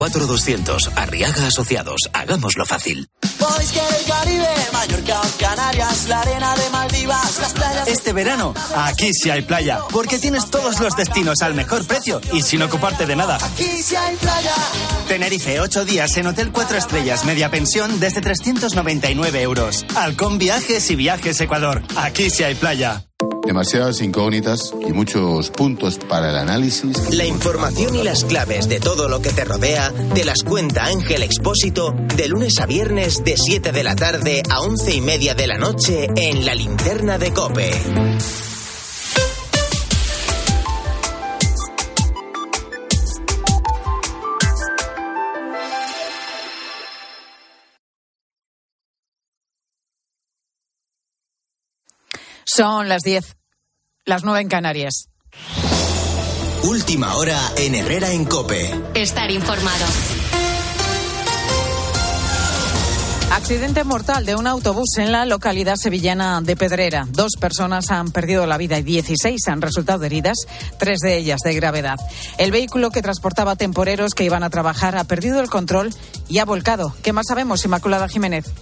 4200, Arriaga Asociados, hagámoslo fácil. Podéis que el Caribe, Mallorca o Canarias, la arena de Maldivas, las playas... Este verano, aquí sí hay playa, porque tienes todos los destinos al mejor precio y sin ocuparte de nada. Aquí sí hay playa. Tenerife, 8 días en Hotel 4 Estrellas, media pensión desde 399 euros. Halcón Viajes y Viajes Ecuador, aquí sí hay playa. Demasiadas incógnitas y muchos puntos para el análisis. La información y las claves de todo lo que te rodea te las cuenta Ángel Expósito de lunes a viernes de 7 de la tarde a 11:30 de la noche en La Linterna de COPE. Son las 10, las 9 en Canarias. Última hora en Herrera en COPE. Estar informado. Accidente mortal de un autobús en la localidad sevillana de Pedrera. 2 personas han perdido la vida y 16 han resultado heridas, 3 de ellas de gravedad. El vehículo que transportaba temporeros que iban a trabajar ha perdido el control y ha volcado. ¿Qué más sabemos, Inmaculada Jiménez?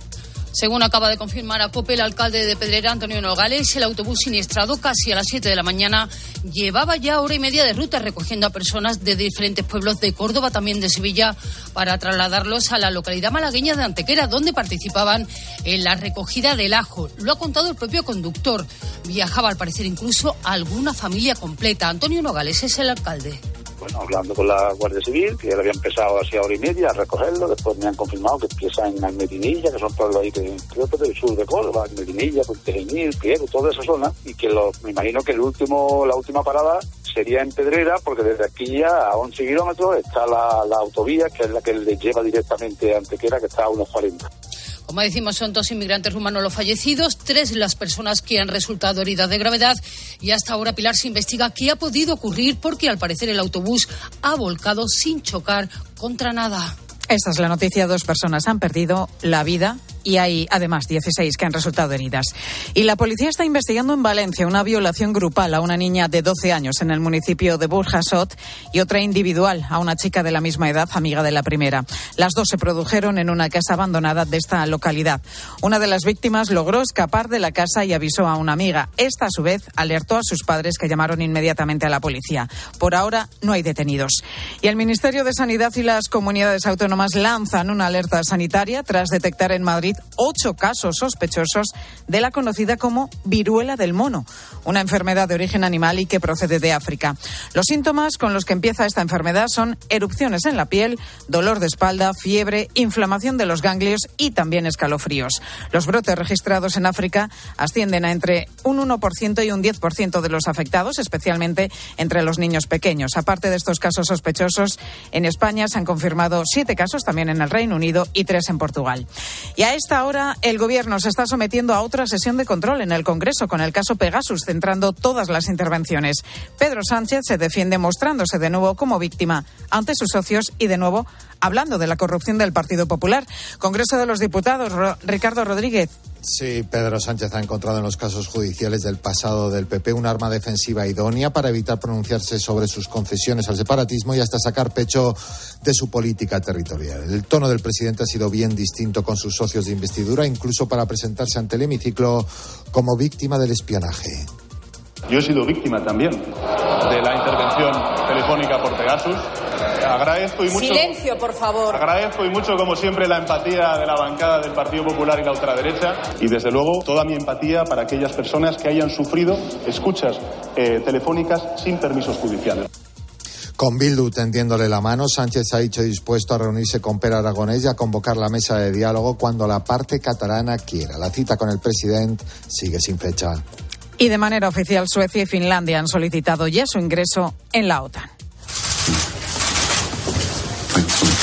Según acaba de confirmar a COPE el alcalde de Pedrera, Antonio Nogales, el autobús siniestrado casi a las 7 de la mañana llevaba ya hora y media de ruta recogiendo a personas de diferentes pueblos de Córdoba, también de Sevilla, para trasladarlos a la localidad malagueña de Antequera, donde participaban en la recogida del ajo. Lo ha contado el propio conductor. Viajaba, al parecer, incluso alguna familia completa. Antonio Nogales es el alcalde. Bueno, hablando con la Guardia Civil, que ya había empezado así a hora y media a recogerlo, después me han confirmado que empieza en Almedinilla, que son pueblos ahí que creo que del sur de Córdoba, Almedinilla, Puentegenil, Priego, toda esa zona, y que me imagino que la última parada sería en Pedrera, porque desde aquí ya a 11 kilómetros está la autovía, que es la que le lleva directamente a Antequera, que está a unos 40. Como decimos, son 2 inmigrantes rumanos los fallecidos, 3 las personas que han resultado heridas de gravedad y hasta ahora, Pilar, se investiga qué ha podido ocurrir porque al parecer el autobús ha volcado sin chocar contra nada. Esta es la noticia. 2 personas han perdido la vida y hay además 16 que han resultado heridas. Y la policía está investigando en Valencia una violación grupal a una niña de 12 años en el municipio de Burjasot y otra individual a una chica de la misma edad, amiga de la primera. Las 2 se produjeron en una casa abandonada de esta localidad. Una de las víctimas logró escapar de la casa y avisó a una amiga. Esta, a su vez, alertó a sus padres, que llamaron inmediatamente a la policía. Por ahora no hay detenidos. Y el Ministerio de Sanidad y las comunidades autónomas lanzan una alerta sanitaria tras detectar en Madrid 8 casos sospechosos de la conocida como viruela del mono, una enfermedad de origen animal y que procede de África. Los síntomas con los que empieza esta enfermedad son erupciones en la piel, dolor de espalda, fiebre, inflamación de los ganglios y también escalofríos. Los brotes registrados en África ascienden a entre un 1% y un 10% de los afectados, especialmente entre los niños pequeños. Aparte de estos casos sospechosos, en España se han confirmado 7 casos, también en el Reino Unido, y 3 en Portugal. Y a esta hora el Gobierno se está sometiendo a otra sesión de control en el Congreso con el caso Pegasus, centrando todas las intervenciones. Pedro Sánchez se defiende mostrándose de nuevo como víctima ante sus socios y de nuevo hablando de la corrupción del Partido Popular. Congreso de los Diputados, Ricardo Rodríguez. Sí, Pedro Sánchez ha encontrado en los casos judiciales del pasado del PP un arma defensiva idónea para evitar pronunciarse sobre sus concesiones al separatismo y hasta sacar pecho de su política territorial. El tono del presidente ha sido bien distinto con sus socios de investidura, incluso para presentarse ante el hemiciclo como víctima del espionaje. Yo he sido víctima también de la intervención telefónica por Pegasus. Agradezco y mucho. Silencio, por favor. Agradezco y mucho, como siempre, la empatía de la bancada del Partido Popular y la ultraderecha. Y desde luego, toda mi empatía para aquellas personas que hayan sufrido escuchas telefónicas sin permisos judiciales. Con Bildu tendiéndole la mano, Sánchez ha dicho dispuesto a reunirse con Pere Aragonès y a convocar la mesa de diálogo cuando la parte catalana quiera. La cita con el presidente sigue sin fecha. Y de manera oficial, Suecia y Finlandia han solicitado ya su ingreso en la OTAN.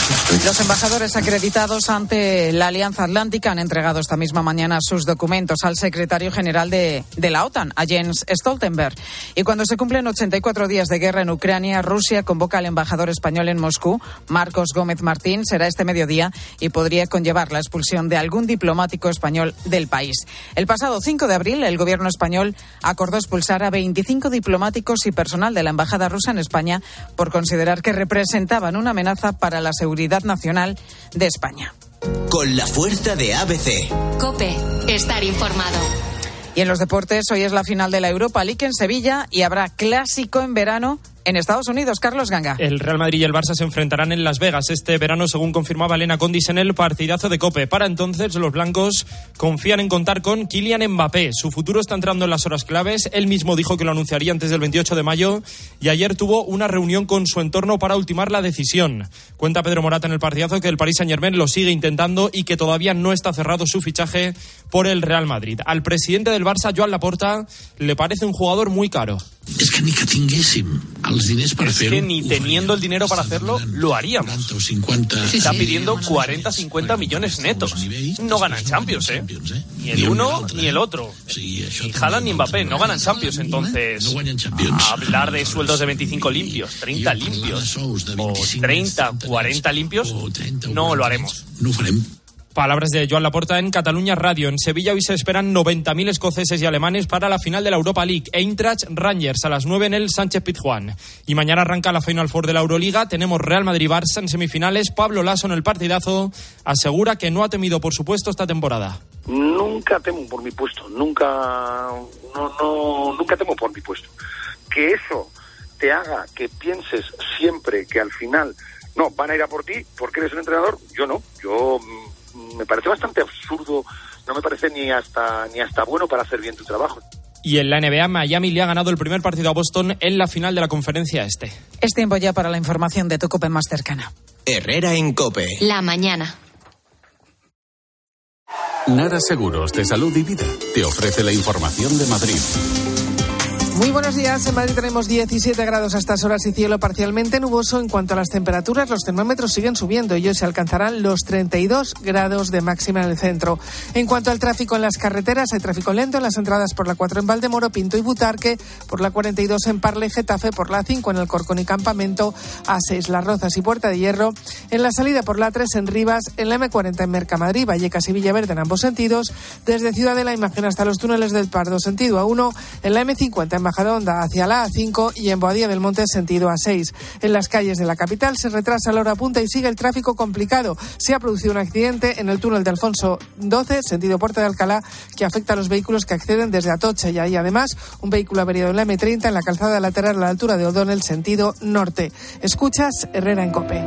Los embajadores acreditados ante la Alianza Atlántica han entregado esta misma mañana sus documentos al secretario general de la OTAN, a Jens Stoltenberg. Y cuando se cumplen 84 días de guerra en Ucrania, Rusia convoca al embajador español en Moscú, Marcos Gómez Martín. Será este mediodía y podría conllevar la expulsión de algún diplomático español del país. El pasado 5 de abril, el gobierno español acordó expulsar a 25 diplomáticos y personal de la embajada rusa en España por considerar que representaban una amenaza para la seguridad nacional de España. Con la fuerza de ABC. COPE. Estar informado. Y en los deportes, hoy es la final de la Europa League en Sevilla y habrá clásico en verano en Estados Unidos. Carlos Ganga. El Real Madrid y el Barça se enfrentarán en Las Vegas este verano, según confirmaba Elena Condis en el partidazo de COPE. Para entonces, los blancos confían en contar con Kylian Mbappé. Su futuro está entrando en las horas claves. Él mismo dijo que lo anunciaría antes del 28 de mayo y ayer tuvo una reunión con su entorno para ultimar la decisión. Cuenta Pedro Morata en el partidazo que el Paris Saint-Germain lo sigue intentando y que todavía no está cerrado su fichaje por el Real Madrid. Al presidente del Barça, Joan Laporta, le parece un jugador muy caro. Es que ni teniendo el dinero para hacerlo, lo haríamos. Está pidiendo 40-50 millones netos. No ganan Champions, ¿eh? Ni el uno ni el otro. Ni Haaland ni Mbappé no ganan Champions, entonces hablar de sueldos de 25 limpios, 30 limpios o 30, 40 limpios, no lo haremos. Palabras de Joan Laporta en Cataluña Radio. En Sevilla hoy se esperan 90.000 escoceses y alemanes para la final de la Europa League. Eintracht Rangers a las 9 en el Sánchez-Pizjuán. Y mañana arranca la Final Four de la Euroliga. Tenemos Real Madrid-Barça en semifinales. Pablo Laso en el partidazo asegura que no ha temido por su puesto esta temporada. Nunca temo por mi puesto. Nunca temo por mi puesto. Que eso te haga que pienses siempre que al final no, van a ir a por ti porque eres un entrenador. Yo no. Me parece bastante absurdo, no me parece ni hasta bueno para hacer bien tu trabajo. Y en la NBA, Miami le ha ganado el primer partido a Boston en la final de la conferencia este. Es tiempo ya para la información de tu COPE más cercana. Herrera en COPE. La mañana. Nara Seguros de Salud y Vida te ofrece la información de Madrid. Muy buenos días. En Madrid tenemos 17 grados a estas horas y cielo parcialmente nuboso. En cuanto a las temperaturas, los termómetros siguen subiendo y hoy se alcanzarán los 32 grados de máxima en el centro. En cuanto al tráfico en las carreteras, hay tráfico lento en las entradas por la 4 en Valdemoro, Pinto y Butarque, por la 42 en Parla y Getafe, por la 5 en Alcorcón y Campamento, A6 Las Rozas y Puerta de Hierro, en la salida por la 3 en Rivas, en la M40 en Mercamadrid, Vallecas y Villaverde en ambos sentidos, desde Ciudad de la Imagen hasta los túneles del Pardo sentido A1, en la M50 en Majadahonda hacia la A5 y en Boadilla del Monte sentido A6. En las calles de la capital se retrasa la hora punta y sigue el tráfico complicado. Se ha producido un accidente en el túnel de Alfonso XII, sentido Puerta de Alcalá, que afecta a los vehículos que acceden desde Atocha y hay además un vehículo averiado en la M30 en la calzada lateral a la altura de O'Donnell, sentido norte. Escuchas Herrera en COPE.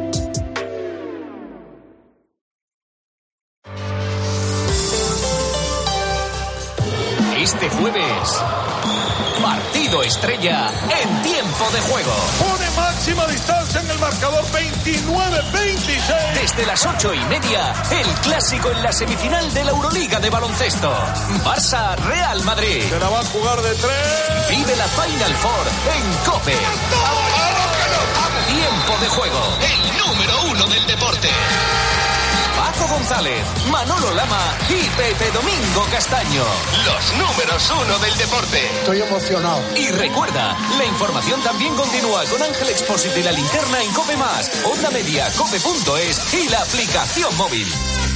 Este jueves, partido estrella en tiempo de juego. Pone máxima distancia en el marcador 29-26. Desde las 8:30, el clásico en la semifinal de la Euroliga de baloncesto. Barça-Real Madrid. Se la va a jugar de 3. Vive la Final Four en COPE. Tiempo de juego. El número 1 del deporte. Paco González, Manolo Lama y Pepe Domingo Castaño. Los números 1 del deporte. Estoy emocionado. Y recuerda, la información también continúa con Ángel Expósito y la linterna en COPE+, Onda Media, cope.es y la aplicación móvil.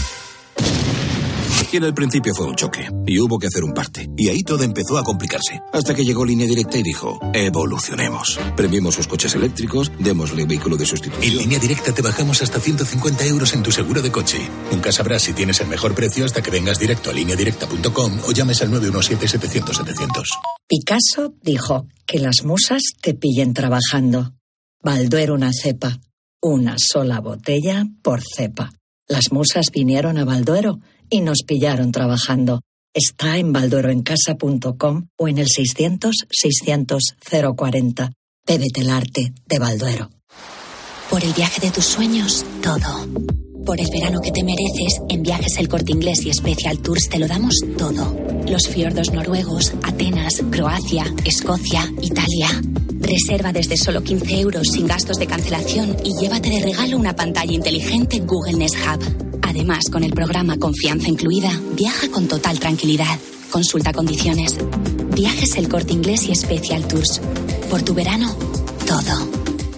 Y en el principio fue un choque, y hubo que hacer un parte. Y ahí todo empezó a complicarse. Hasta que llegó Línea Directa y dijo, evolucionemos. Premiemos sus coches eléctricos, démosle vehículo de sustitución. En Línea Directa te bajamos hasta 150 euros en tu seguro de coche. Nunca sabrás si tienes el mejor precio hasta que vengas directo a lineadirecta.com o llames al 917-700-700. Picasso dijo, que las musas te pillen trabajando. Balduero una cepa. Una sola botella por cepa. Las musas vinieron a Balduero y nos pillaron trabajando. Está en baldueroencasa.com o en el 600-600-040. Bébete el arte de Balduero. Por el viaje de tus sueños, todo. Por el verano que te mereces, en Viajes El Corte Inglés y Special Tours te lo damos todo. Los fiordos noruegos, Atenas, Croacia, Escocia, Italia. Reserva desde solo 15 euros sin gastos de cancelación y llévate de regalo una pantalla inteligente Google Nest Hub. Además, con el programa Confianza Incluida, viaja con total tranquilidad. Consulta condiciones. Viajes El Corte Inglés y Special Tours. Por tu verano, todo.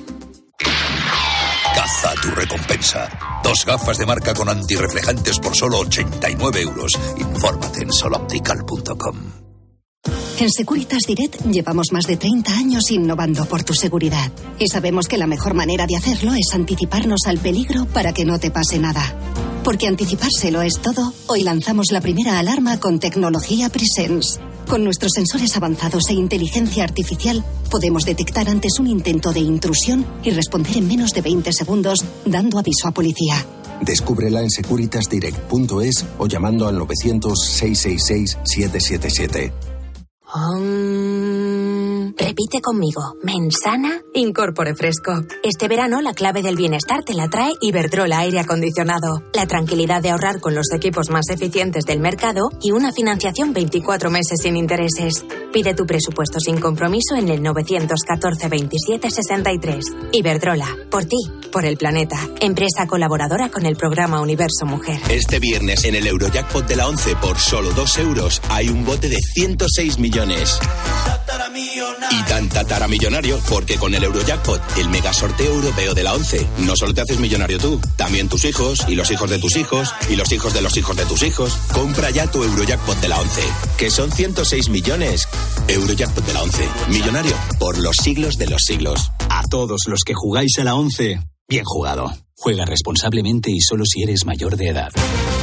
Caza tu recompensa. 2 gafas de marca con antirreflejantes por solo 89 euros. Infórmate en soloptical.com. En Securitas Direct llevamos más de 30 años innovando por tu seguridad. Y sabemos que la mejor manera de hacerlo es anticiparnos al peligro para que no te pase nada. Porque anticipárselo es todo, hoy lanzamos la primera alarma con tecnología Presence. Con nuestros sensores avanzados e inteligencia artificial, podemos detectar antes un intento de intrusión y responder en menos de 20 segundos, dando aviso a policía. Descúbrela en securitasdirect.es o llamando al 900-666-777. Repite conmigo. Mensana, incorpore fresco. Este verano la clave del bienestar te la trae Iberdrola Aire Acondicionado. La tranquilidad de ahorrar con los equipos más eficientes del mercado y una financiación 24 meses sin intereses. Pide tu presupuesto sin compromiso en el 914 27 63. Iberdrola. Por ti, por el planeta. Empresa colaboradora con el programa Universo Mujer. Este viernes en el Eurojackpot de la 11 por solo 2 euros hay un bote de 106 millones. Y tan tataramillonario porque con el Eurojackpot, el mega sorteo europeo de la 11, no solo te haces millonario tú, también tus hijos y los hijos de tus hijos y los hijos de los hijos de tus hijos. Compra ya tu Eurojackpot de la 11, que son 106 millones. Eurojackpot de la 11, millonario por los siglos de los siglos. A todos los que jugáis a la 11, bien jugado. Juega responsablemente y solo si eres mayor de edad.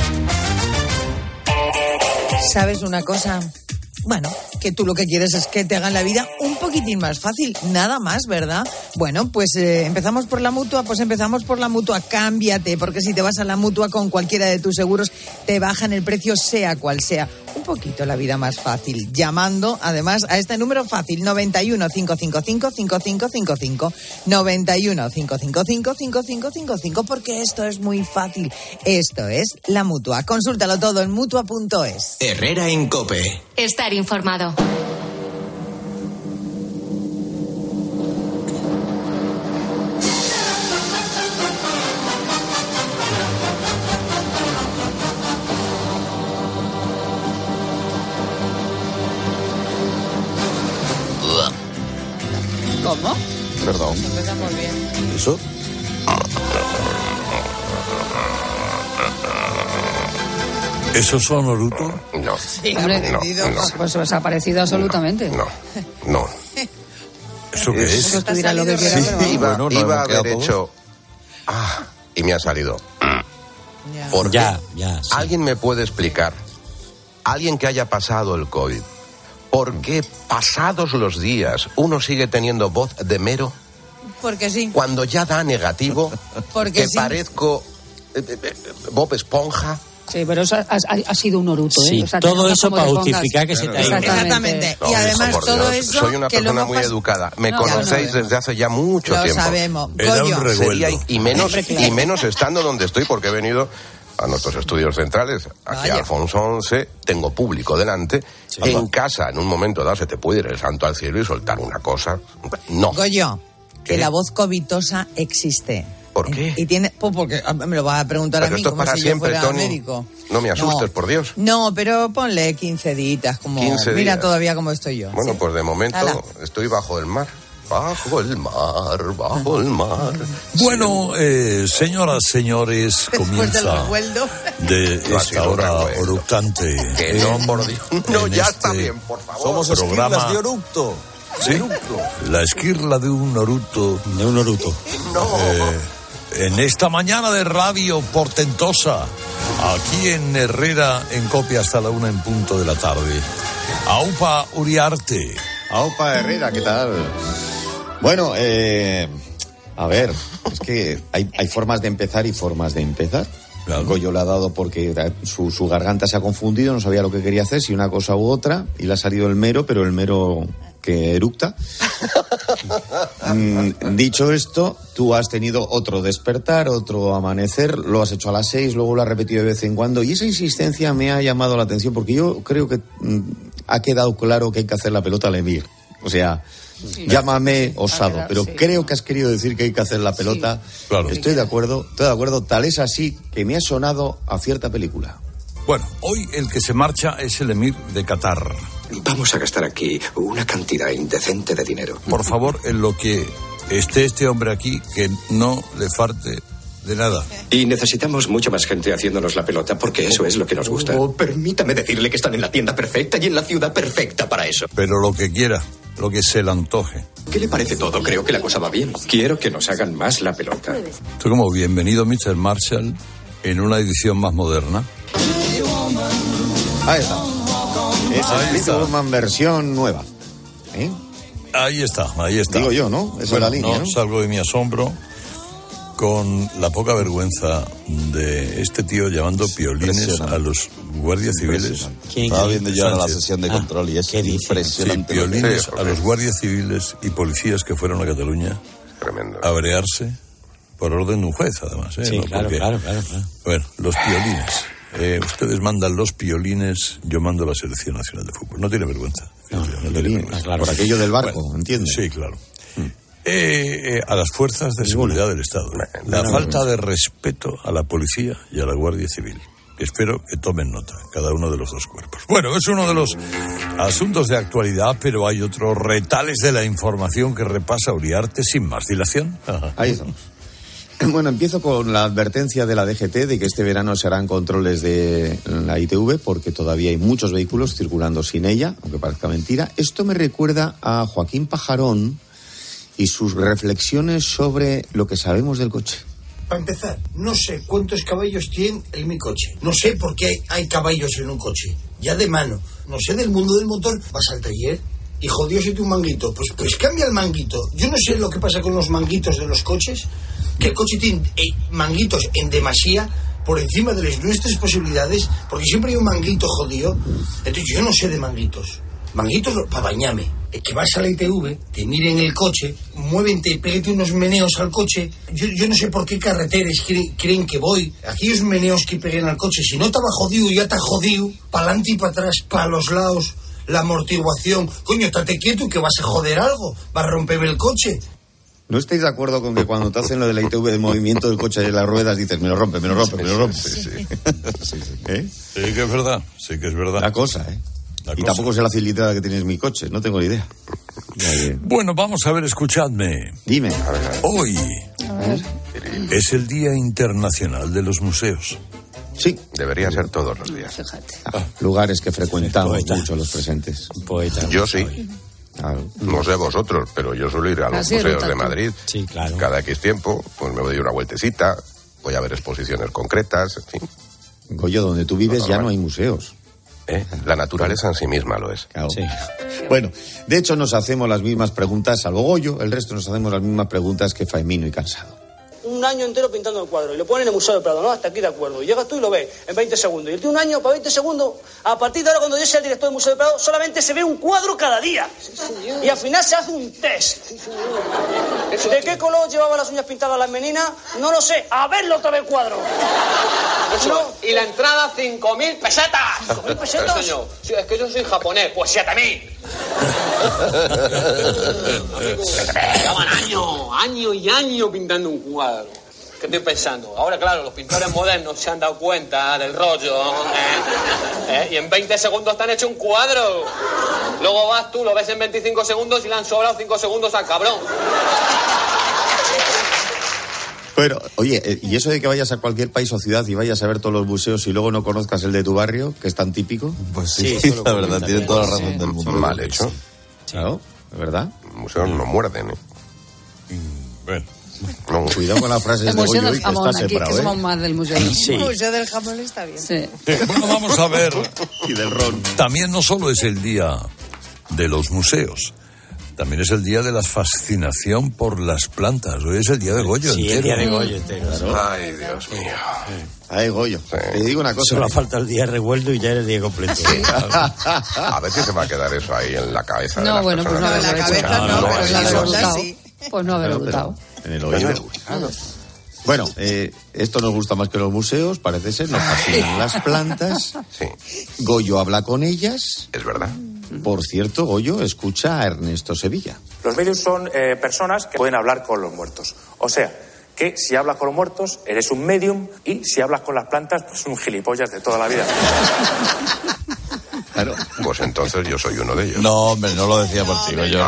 ¿Sabes una cosa? Bueno, que tú lo que quieres es que te hagan la vida un poquitín más fácil, nada más, ¿verdad? Bueno, pues empezamos por la Mutua, cámbiate, porque si te vas a la Mutua con cualquiera de tus seguros, te bajan el precio sea cual sea. Un poquito la vida más fácil, llamando además a este número fácil, 91 555 5555, 91 555 5555, porque esto es muy fácil, esto es la Mutua. Consúltalo todo en Mutua.es. Herrera en COPE. Estar informado. ¿Cómo? Perdón. Empezamos bien. ¿Eso? ¿Eso son Naruto? No. Sí, Hombre, no. Pues os ha parecido absolutamente. No. ¿Eso qué es? Eso dirá lo que quiera, pero iba a haber hecho... y me ha salido. ¿Por qué? Sí. ¿Alguien me puede explicar? Alguien que haya pasado el COVID. ¿Por qué pasados los días uno sigue teniendo voz de mero? Porque sí. Cuando ya da negativo, porque que sí. Parezco Bob Esponja. Sí, pero eso ha sido un Naruto, Sí, ¿eh? O sea, todo eso para justificar que se te ha ido. Exactamente. No, y además por todo Dios, eso... soy una que persona lo muy educada. Me conocéis desde hace ya mucho lo tiempo. Sabemos. Era un revuelo. Y menos estando donde estoy, porque he venido a nuestros estudios centrales, aquí a Alfonso XI, tengo público delante. Sí. En casa, en un momento dado, se te puede ir el santo al cielo y soltar una cosa. No. Goyo, ¿qué? Que la voz covitosa existe. ¿Por qué? Y tiene, porque me lo vas a preguntar pero a mí, esto como para si siempre, yo fuera Tony. médico. No me asustes, por Dios. No, pero ponle 15 días, como 15 mira días. todavía cómo estoy yo. Bueno, ¿sí? pues de momento estoy bajo el mar. Bajo el mar. Bueno, señoras, señores, comienza de esta hora oructante. Que no, por Dios. No, ya está bien, por favor. Somos esquirlas de oructo. Sí, la esquirla de un oruto. De un oruto. No. En esta mañana de radio portentosa, aquí en Herrera, en Copia hasta la 1 en punto de la tarde. Aupa Uriarte. Aupa Herrera, ¿qué tal? Bueno, a ver, es que hay formas de empezar y formas de empezar. Claro. Goyo le ha dado porque su garganta se ha confundido, no sabía lo que quería hacer, si una cosa u otra, y le ha salido el mero, pero el mero que eructa. Dicho esto, tú has tenido otro despertar, otro amanecer, lo has hecho a las 6, luego lo has repetido de vez en cuando, y esa insistencia me ha llamado la atención, porque yo creo que ha quedado claro que hay que hacer la pelota al Emir. O sea, Llámame osado, pero creo que has querido decir que hay que hacer la pelota. Claro. Estoy de acuerdo. Tal es así que me ha sonado a cierta película. Bueno, hoy el que se marcha es el emir de Qatar. Vamos a gastar aquí una cantidad indecente de dinero. Por favor, en lo que esté este hombre aquí, que no le falte de nada. Y necesitamos mucha más gente haciéndonos la pelota, porque eso es lo que nos gusta. Permítame decirle que están en la tienda perfecta y en la ciudad perfecta para eso. Pero lo que quiera, lo que se le antoje. ¿Qué le parece todo? Creo que la cosa va bien. Quiero que nos hagan más la pelota. Esto como bienvenido, Mr. Marshall, en una edición más moderna. Ahí está. Es el Woman versión nueva. Ahí está. Digo yo, ¿no? Esa es la línea, ¿no? Salgo de mi asombro con la poca vergüenza de este tío llamando piolines a los guardias civiles. Estaba viendo yo ahora la sesión de control y es impresionante. Sí, piolines a los guardias civiles y policías que fueron a Cataluña a brearse por orden de un juez, además. Sí, ¿no? claro. Bueno, los piolines. Ustedes mandan los piolines, yo mando la Selección Nacional de Fútbol. No tiene vergüenza. No tiene vergüenza. Claro. Por aquello del barco, ¿entiendes? Sí, claro. A las fuerzas de seguridad del Estado. La falta de respeto a la policía y a la Guardia Civil. Espero que tomen nota, cada uno de los dos cuerpos. Bueno, es uno de los asuntos de actualidad, pero hay otros retales de la información que repasa Uriarte sin más dilación. Ahí estamos. Bueno, empiezo con la advertencia de la DGT de que este verano se harán controles de la ITV porque todavía hay muchos vehículos circulando sin ella, aunque parezca mentira. Esto me recuerda a Joaquín Pajarón y sus reflexiones sobre lo que sabemos del coche. Para empezar, no sé cuántos caballos tiene en mi coche. No sé por qué hay caballos en un coche. Ya de mano. No sé del mundo del motor. Vas al taller y jodiósete un manguito. Pues cambia el manguito. Yo no sé lo que pasa con los manguitos de los coches. Que el coche tiene manguitos en demasía por encima de nuestras posibilidades, porque siempre hay un manguito jodido. Entonces yo no sé de manguitos. Manguitos para bañarme. Que vas a la ITV, te miren el coche, muévete, pégate unos meneos al coche. Yo no sé por qué carreteras creen que voy. Aquellos meneos que peguen al coche, si no estaba jodido, ya está jodido. Para adelante y para atrás, para los lados, la amortiguación. Coño, estate quieto que vas a joder algo, vas a romper el coche. ¿No estáis de acuerdo con que cuando te hacen lo de la ITV de movimiento del coche y las ruedas dices, me lo rompe? Sí, que es verdad, La cosa, Y tampoco sé la cilindrada que tienes mi coche, no tengo ni idea. Bueno, vamos a ver, escuchadme. Dime. Hoy es el Día Internacional de los Museos. Sí. Debería ser todos los días. Lugares que frecuentamos mucho los presentes. Yo sí. Claro. No sé vosotros, pero yo suelo ir a los museos de Madrid. Sí, claro. Cada X tiempo, pues me doy una vueltecita, voy a ver exposiciones concretas, en fin. Goyo, donde tú vives ya no hay museos. La naturaleza en sí misma lo es. Claro. Sí. Bueno, de hecho nos hacemos las mismas preguntas, salvo Goyo, el resto nos hacemos las mismas preguntas que Faemino y Cansado. Un año entero pintando el cuadro y lo ponen en el Museo del Prado, ¿no? Hasta aquí de acuerdo. Y llegas tú y lo ves en 20 segundos. Y él tiene un año para 20 segundos. A partir de ahora, cuando yo sea el director del Museo del Prado, solamente se ve un cuadro cada día. Sí, y al final se hace un test. Sí, ¿de qué color llevaba las uñas pintadas las meninas? No lo sé. A verlo otra vez el cuadro. No. Y la entrada, 5.000 pesetas. ¿5.000 pesetas? Sí, señor. Sí, es que yo soy japonés. Pues 7.000. Llevaban años y años pintando un cuadro. ¿Qué estoy pensando? Ahora, claro, los pintores modernos se han dado cuenta del rollo, y en 20 segundos te han hecho un cuadro. Luego vas tú, lo ves en 25 segundos y le han sobrado 5 segundos al cabrón. Pero, oye, ¿y eso de que vayas a cualquier país o ciudad y vayas a ver todos los museos y luego no conozcas el de tu barrio, que es tan típico? Pues sí, la verdad, tiene toda la razón del mundo. Mal hecho. Claro, ¿es verdad? Museos no muerden, Bueno. No. Cuidado con las frases de Goyo, que está separado, que somos más del museo. Sí. El museo del jamón está bien. Sí. Bueno, vamos a ver. Y del ron. También no solo es el día de los museos, también es el día de la fascinación por las plantas. Hoy es el día de Goyo entero. El día de Goyo entero. Claro. Ay, Dios mío. Ay, Goyo. Sí. Te digo una cosa. Solo falta el día revuelto y ya es el día completo. Sí. A ver si se va a quedar eso ahí en la cabeza. No, de bueno, pues no en la cabeza, no, pues no haberlo votado. Pues no haberlo votado. En el oído. Bueno, esto nos gusta más que los museos, parece ser. Nos fascinan las plantas. Sí. Goyo habla con ellas. Es verdad. Por cierto, Goyo, escucha a Ernesto Sevilla. Los medios son personas que pueden hablar con los muertos. O sea, que si hablas con los muertos, eres un medium, y si hablas con las plantas, pues un gilipollas de toda la vida. Claro. Pues entonces yo soy uno de ellos. No, hombre, no lo decía por ti, Goyo.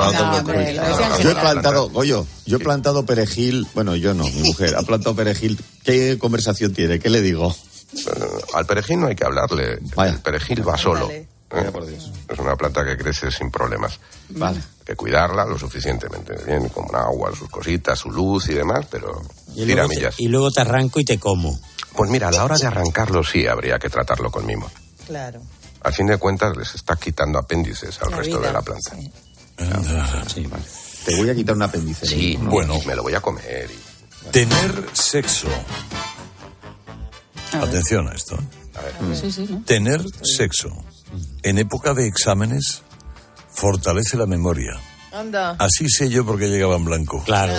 Yo he plantado perejil. Bueno, yo no, mi mujer ha plantado perejil. ¿Qué conversación tiene? ¿Qué le digo? Al perejil no hay que hablarle. Vaya. El perejil va solo. Vaya por Dios. Es una planta que crece sin problemas. Vale. Hay que cuidarla lo suficientemente bien, con agua, sus cositas, su luz y demás, pero tiramillas. Y luego te arranco y te como. Pues mira, a la hora de arrancarlo sí habría que tratarlo con mimo. Claro. Al fin de cuentas les está quitando apéndices al resto de la planta. Sí. Sí, vale. Te voy a quitar un apéndice. Sí, ¿no? bueno, me lo voy a comer. Tener sexo. Atención a esto. A ver. Sí, ¿no? Tener sexo en época de exámenes fortalece la memoria. Anda. Así sé yo por qué llegaba en blanco. Claro.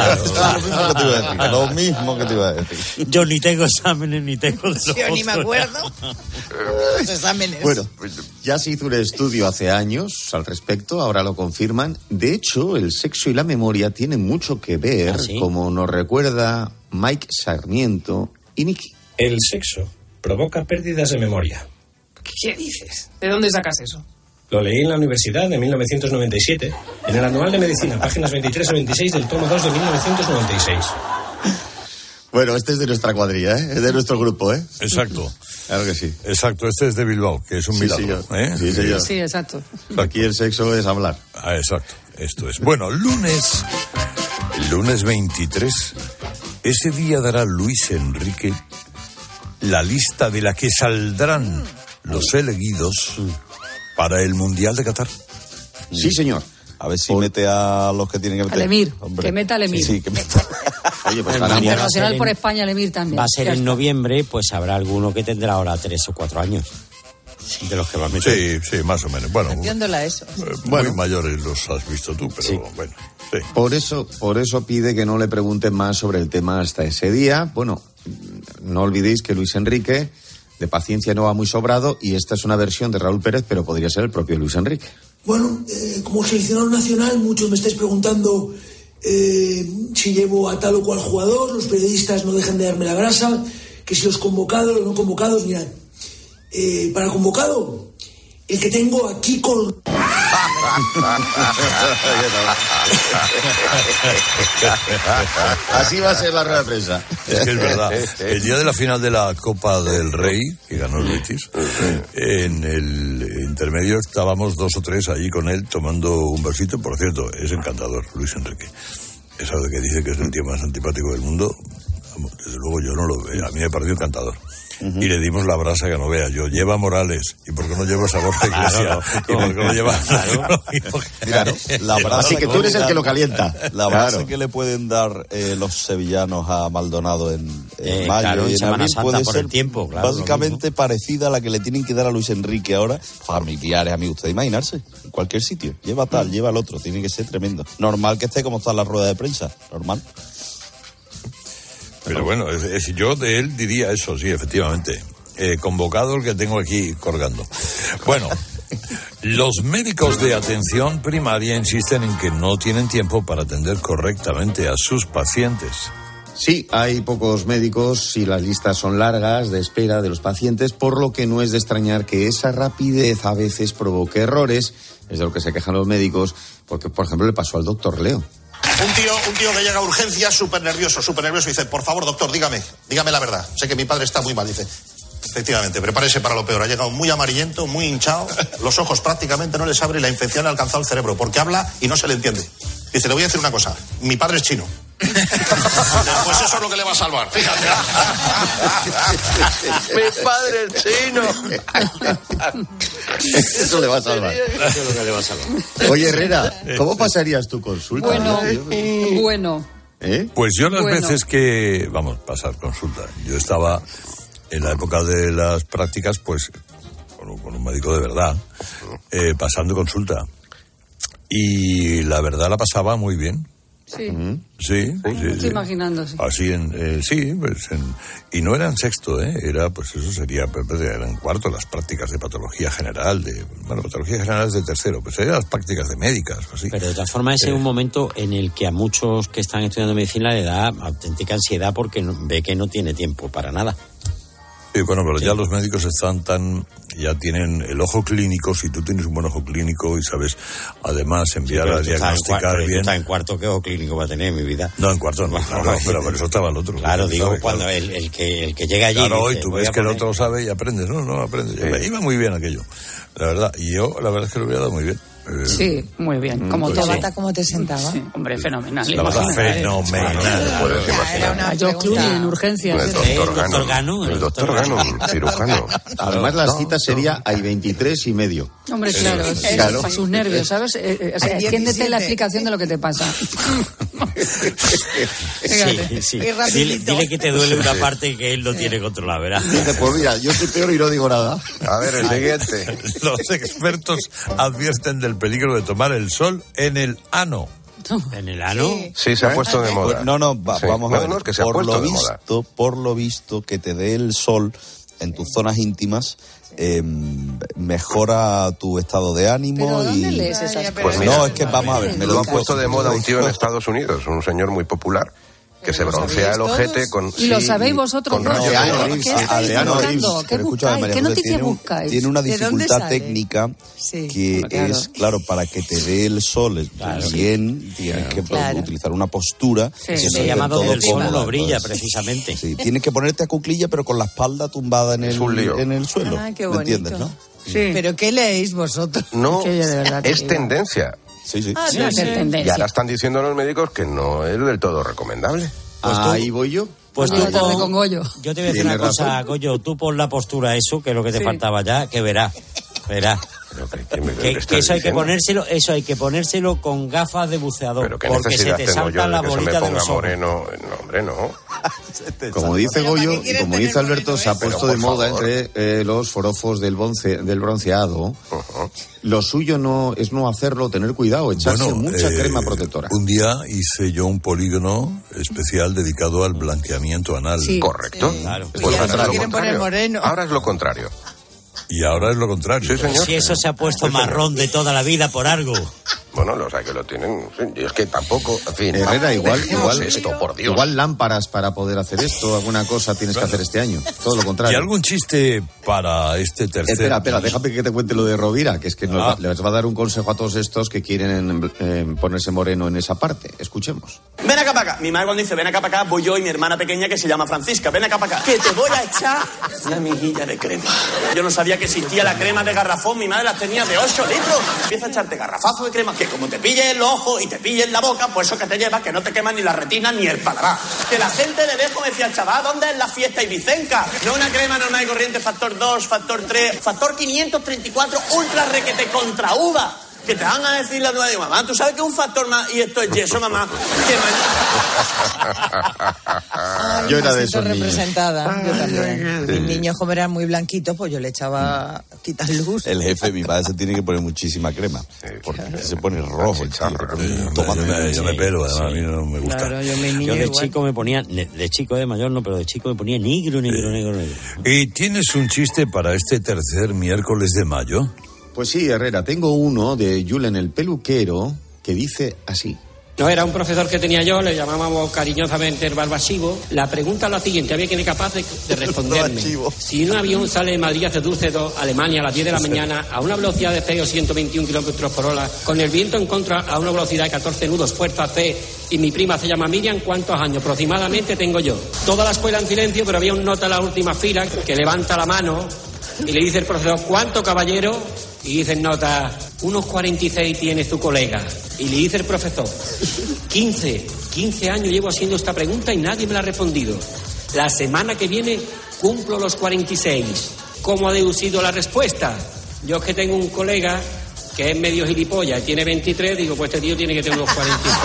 Lo mismo que te iba a decir. Yo ni tengo exámenes ni tengo de Yo ni me acuerdo. Los exámenes. Bueno, ya se hizo un estudio hace años al respecto, ahora lo confirman. De hecho, el sexo y la memoria tienen mucho que ver, como nos recuerda Mike Sarmiento y Nicky. El sexo provoca pérdidas de memoria. ¿Qué dices? ¿De dónde sacas eso? Lo leí en la universidad de 1997, en el Anual de Medicina, páginas 23 a 26 del tomo 2 de 1996. Bueno, este es de nuestra cuadrilla, ¿eh? Es de nuestro grupo, ¿eh? Exacto. Claro que sí. Exacto, este es de Bilbao, que es un milagro. Señor. ¿Eh? Sí, señor. Sí, exacto. Aquí el sexo es hablar. Ah, exacto, esto es. Bueno, el lunes 23, ese día dará Luis Enrique la lista de la que saldrán los elegidos para el Mundial de Qatar. Sí, señor. A ver si mete a los que tienen que meter. Al Emir, Hombre. que meta al Emir. Sí, que meta. Oye, pues internacional por España, el Emir también. Va a ser en noviembre, pues habrá alguno que tendrá ahora 3 o 4 años. De los que va a meter. Sí, más o menos. Bueno, metiéndola eso. Muy mayores los has visto tú, pero bueno. Sí. Por eso pide que no le pregunten más sobre el tema hasta ese día. Bueno, no olvidéis que Luis Enrique de paciencia no va muy sobrado y esta es una versión de Raúl Pérez, pero podría ser el propio Luis Enrique. Bueno, como seleccionador nacional, muchos me estáis preguntando si llevo a tal o cual jugador. Los periodistas no dejan de darme la brasa, que si los convocados, los no convocados. Mirad, para convocado, el que tengo aquí con... Así va a ser la rueda de prensa. Es que es verdad. El día de la final de la Copa del Rey, que ganó el Betis, en el intermedio estábamos 2 o 3 allí con él tomando un versito. Por cierto, es encantador, Luis Enrique. Eso de que dice que es el tío más antipático del mundo, desde luego yo no lo veo. A mí me pareció encantador. Y le dimos la brasa que no vea. Yo, lleva Morales. ¿Y por qué no llevas a Borja Iglesias? ¿Y por qué no llevas Claro, la brasa así que tú eres el que lo calienta. La brasa que le pueden dar los sevillanos a Maldonado en mayo y en abril puede ser tiempo, claro, básicamente parecida a la que le tienen que dar a Luis Enrique ahora. Familiares, amigos, usted imaginarse. En cualquier sitio. Lleva tal, lleva el otro. Tiene que ser tremendo. Normal que esté como está la rueda de prensa. Normal. Pero bueno, yo de él diría eso, sí, efectivamente. Convocado el que tengo aquí colgando. Bueno, los médicos de atención primaria insisten en que no tienen tiempo para atender correctamente a sus pacientes. Sí, hay pocos médicos y las listas son largas de espera de los pacientes, por lo que no es de extrañar que esa rapidez a veces provoque errores. Es de lo que se quejan los médicos, porque, por ejemplo, le pasó al doctor Leo. Un tío que llega a urgencias súper nervioso, y dice, por favor, doctor, dígame la verdad. Sé que mi padre está muy mal, dice. Efectivamente, prepárese para lo peor. Ha llegado muy amarillento, muy hinchado, los ojos prácticamente no les abre y la infección ha alcanzado el cerebro, porque habla y no se le entiende. Dice, le voy a decir una cosa, mi padre es chino. Pues eso es lo que le va a salvar, fíjate. Mi padre es chino. Eso le va a salvar. Eso es lo que le va a salvar. Oye, Herrera, ¿cómo pasarías tu consulta? Bueno. Pues yo las veces que... Vamos, pasar consulta. Yo estaba en la época de las prácticas, pues, con un médico de verdad, pasando consulta. Y la verdad la pasaba muy bien. Sí. Sí. Estoy imaginando, sí. Así y no era en sexto, era, pues eso sería, eran cuarto las prácticas de patología general, patología general es de tercero, pues serían las prácticas de médicas, así. Pero de todas formas es un momento en el que a muchos que están estudiando medicina le da auténtica ansiedad porque ve que no tiene tiempo para nada. Sí, bueno, pero ya los médicos ya tienen el ojo clínico. Si tú tienes un buen ojo clínico y sabes, además, enviar a diagnosticar bien. Está en cuarto, ¿qué ojo clínico va a tener en mi vida? No, en cuarto no, claro, pero por eso estaba el otro. Claro, digo, cuando el que llega allí. Claro, dice, y tú ves que el otro sabe y aprendes, no aprendes. Sí. Iba muy bien aquello, la verdad. Y yo, la verdad es que lo hubiera dado muy bien. Sí, muy bien. Como tu bata, ¿cómo te sentaba? Sí, hombre, fenomenal. La bata fenomenal. Puedes imaginar. Yo en urgencias. El doctor Gano, cirujano. Además, las citas sería hay 23 y medio. Hombre, claro. Para sus nervios, ¿sabes? Entiéndete la explicación de lo que te pasa. Sí. Dile que te duele una parte y que él no tiene controlada, ¿verdad? Pues mira, yo soy peor y no digo nada. A ver, el siguiente. Los expertos advierten del peligro de tomar el sol en el ano. ¿En el ano? Sí, se ha puesto de moda. Vamos a ver. No, es que se ha puesto de moda. Por lo visto, que te dé el sol en tus zonas íntimas mejora tu estado de ánimo. ¿Pero dónde lees esas cosas? Pues mira, no, es que vamos a ver. Me lo ha puesto de moda un tío en Estados Unidos, un señor muy popular, que se broncea el ojete con... ¿Y lo sabéis vosotros? Con rayos ¿Qué estáis buscando? ¿Qué buscáis? ¿Qué noticias buscáis? Tiene una dificultad técnica que es, claro, para que te dé el sol bien, tienes que utilizar una postura. Que se llama donde el sol no brilla, precisamente. Sí, tienes que ponerte a cuclilla, pero con la espalda tumbada en el suelo. Ah, qué ¿Me entiendes, no? Sí. ¿Pero qué leéis vosotros? No, es tendencia. Sí. Y ahora están diciendo los médicos que no es del todo recomendable. Pues ahí voy yo. Pues tú con Goyo. Yo te voy a decir una cosa, Goyo, tú pon la postura eso, que es lo que te faltaba ya, que verás. Que eso hay que ponérselo con gafas de buceador, porque se te salta la bolita de los ojos. Moreno, no, hombre, no. Como dice Goyo y como dice Alberto, se ha puesto de moda entre los forofos del bronceado. Lo suyo no es no hacerlo, tener cuidado, echarse mucha crema protectora. Un día hice yo un polígono especial dedicado al blanqueamiento anal. Sí. Correcto. Sí. Claro. Pues ahora es lo contrario. Y ahora es lo contrario. Sí, señor. Si eso se ha puesto marrón de toda la vida por algo. Bueno, o sea, que lo tienen... Es que tampoco... En fin. Herrera, igual esto, por Dios. Igual lámparas para poder hacer esto, alguna cosa tienes que hacer este año. Todo lo contrario. ¿Y algún chiste para este tercer... Espera, déjame que te cuente lo de Rovira, que es que les va a dar un consejo a todos estos que quieren ponerse moreno en esa parte. Escuchemos. Ven acá para acá. Mi madre cuando dice ven acá para acá, voy yo y mi hermana pequeña que se llama Francisca. Ven acá para acá. Que te voy a echar una miguilla de crema. Yo no sabía que existía la crema de garrafón. Mi madre las tenía de 8 litros. Empieza a echarte garrafazo de crema que como te pille el ojo y te pille en la boca, pues eso que te lleva, que no te quema ni la retina ni el paladar. Que la gente de lejos me decía, chaval, ¿dónde es la fiesta ibicenca? No una crema normal y corriente, factor 2, factor 3, factor 534, ultra requete contra uva. Que te van a decir la nueva, digo, mamá, ¿tú sabes que es un factor más? Y esto es yeso, mamá. Yo era de esos niños. Representada, yo también. Mis niños, como eran muy blanquitos, pues yo le echaba quitar luz. El jefe, mi padre, se tiene que poner muchísima crema. Porque se pone rojo el charro. Yo me pelo, además, a mí no me gusta. Claro, yo de chico me ponía, de chico de mayor no, pero de chico me ponía negro. ¿Y tienes un chiste para este tercer miércoles de mayo? Pues sí, Herrera, tengo uno de Julen el peluquero que dice así. No, era un profesor que tenía yo, le llamábamos cariñosamente el barbasivo. La pregunta es la siguiente, había quien es capaz de responderme. Si un avión sale de Madrid hacia Düsseldorf, Alemania, a las 10 de la mañana, a una velocidad de 0 a 121 kilómetros por hora, con el viento en contra a una velocidad de 14 nudos, fuerza C, y mi prima se llama Miriam, ¿cuántos años aproximadamente tengo yo? Toda la escuela en silencio, pero había un nota en la última fila que levanta la mano y le dice el profesor, ¿cuánto, caballero? Y dice en nota, unos 46 tiene su colega. Y le dice el profesor, 15 años llevo haciendo esta pregunta y nadie me la ha respondido. La semana que viene cumplo los 46. ¿Cómo ha deducido la respuesta? Yo es que tengo un colega que es medio gilipollas y tiene 23, digo, pues este tío tiene que tener unos 46.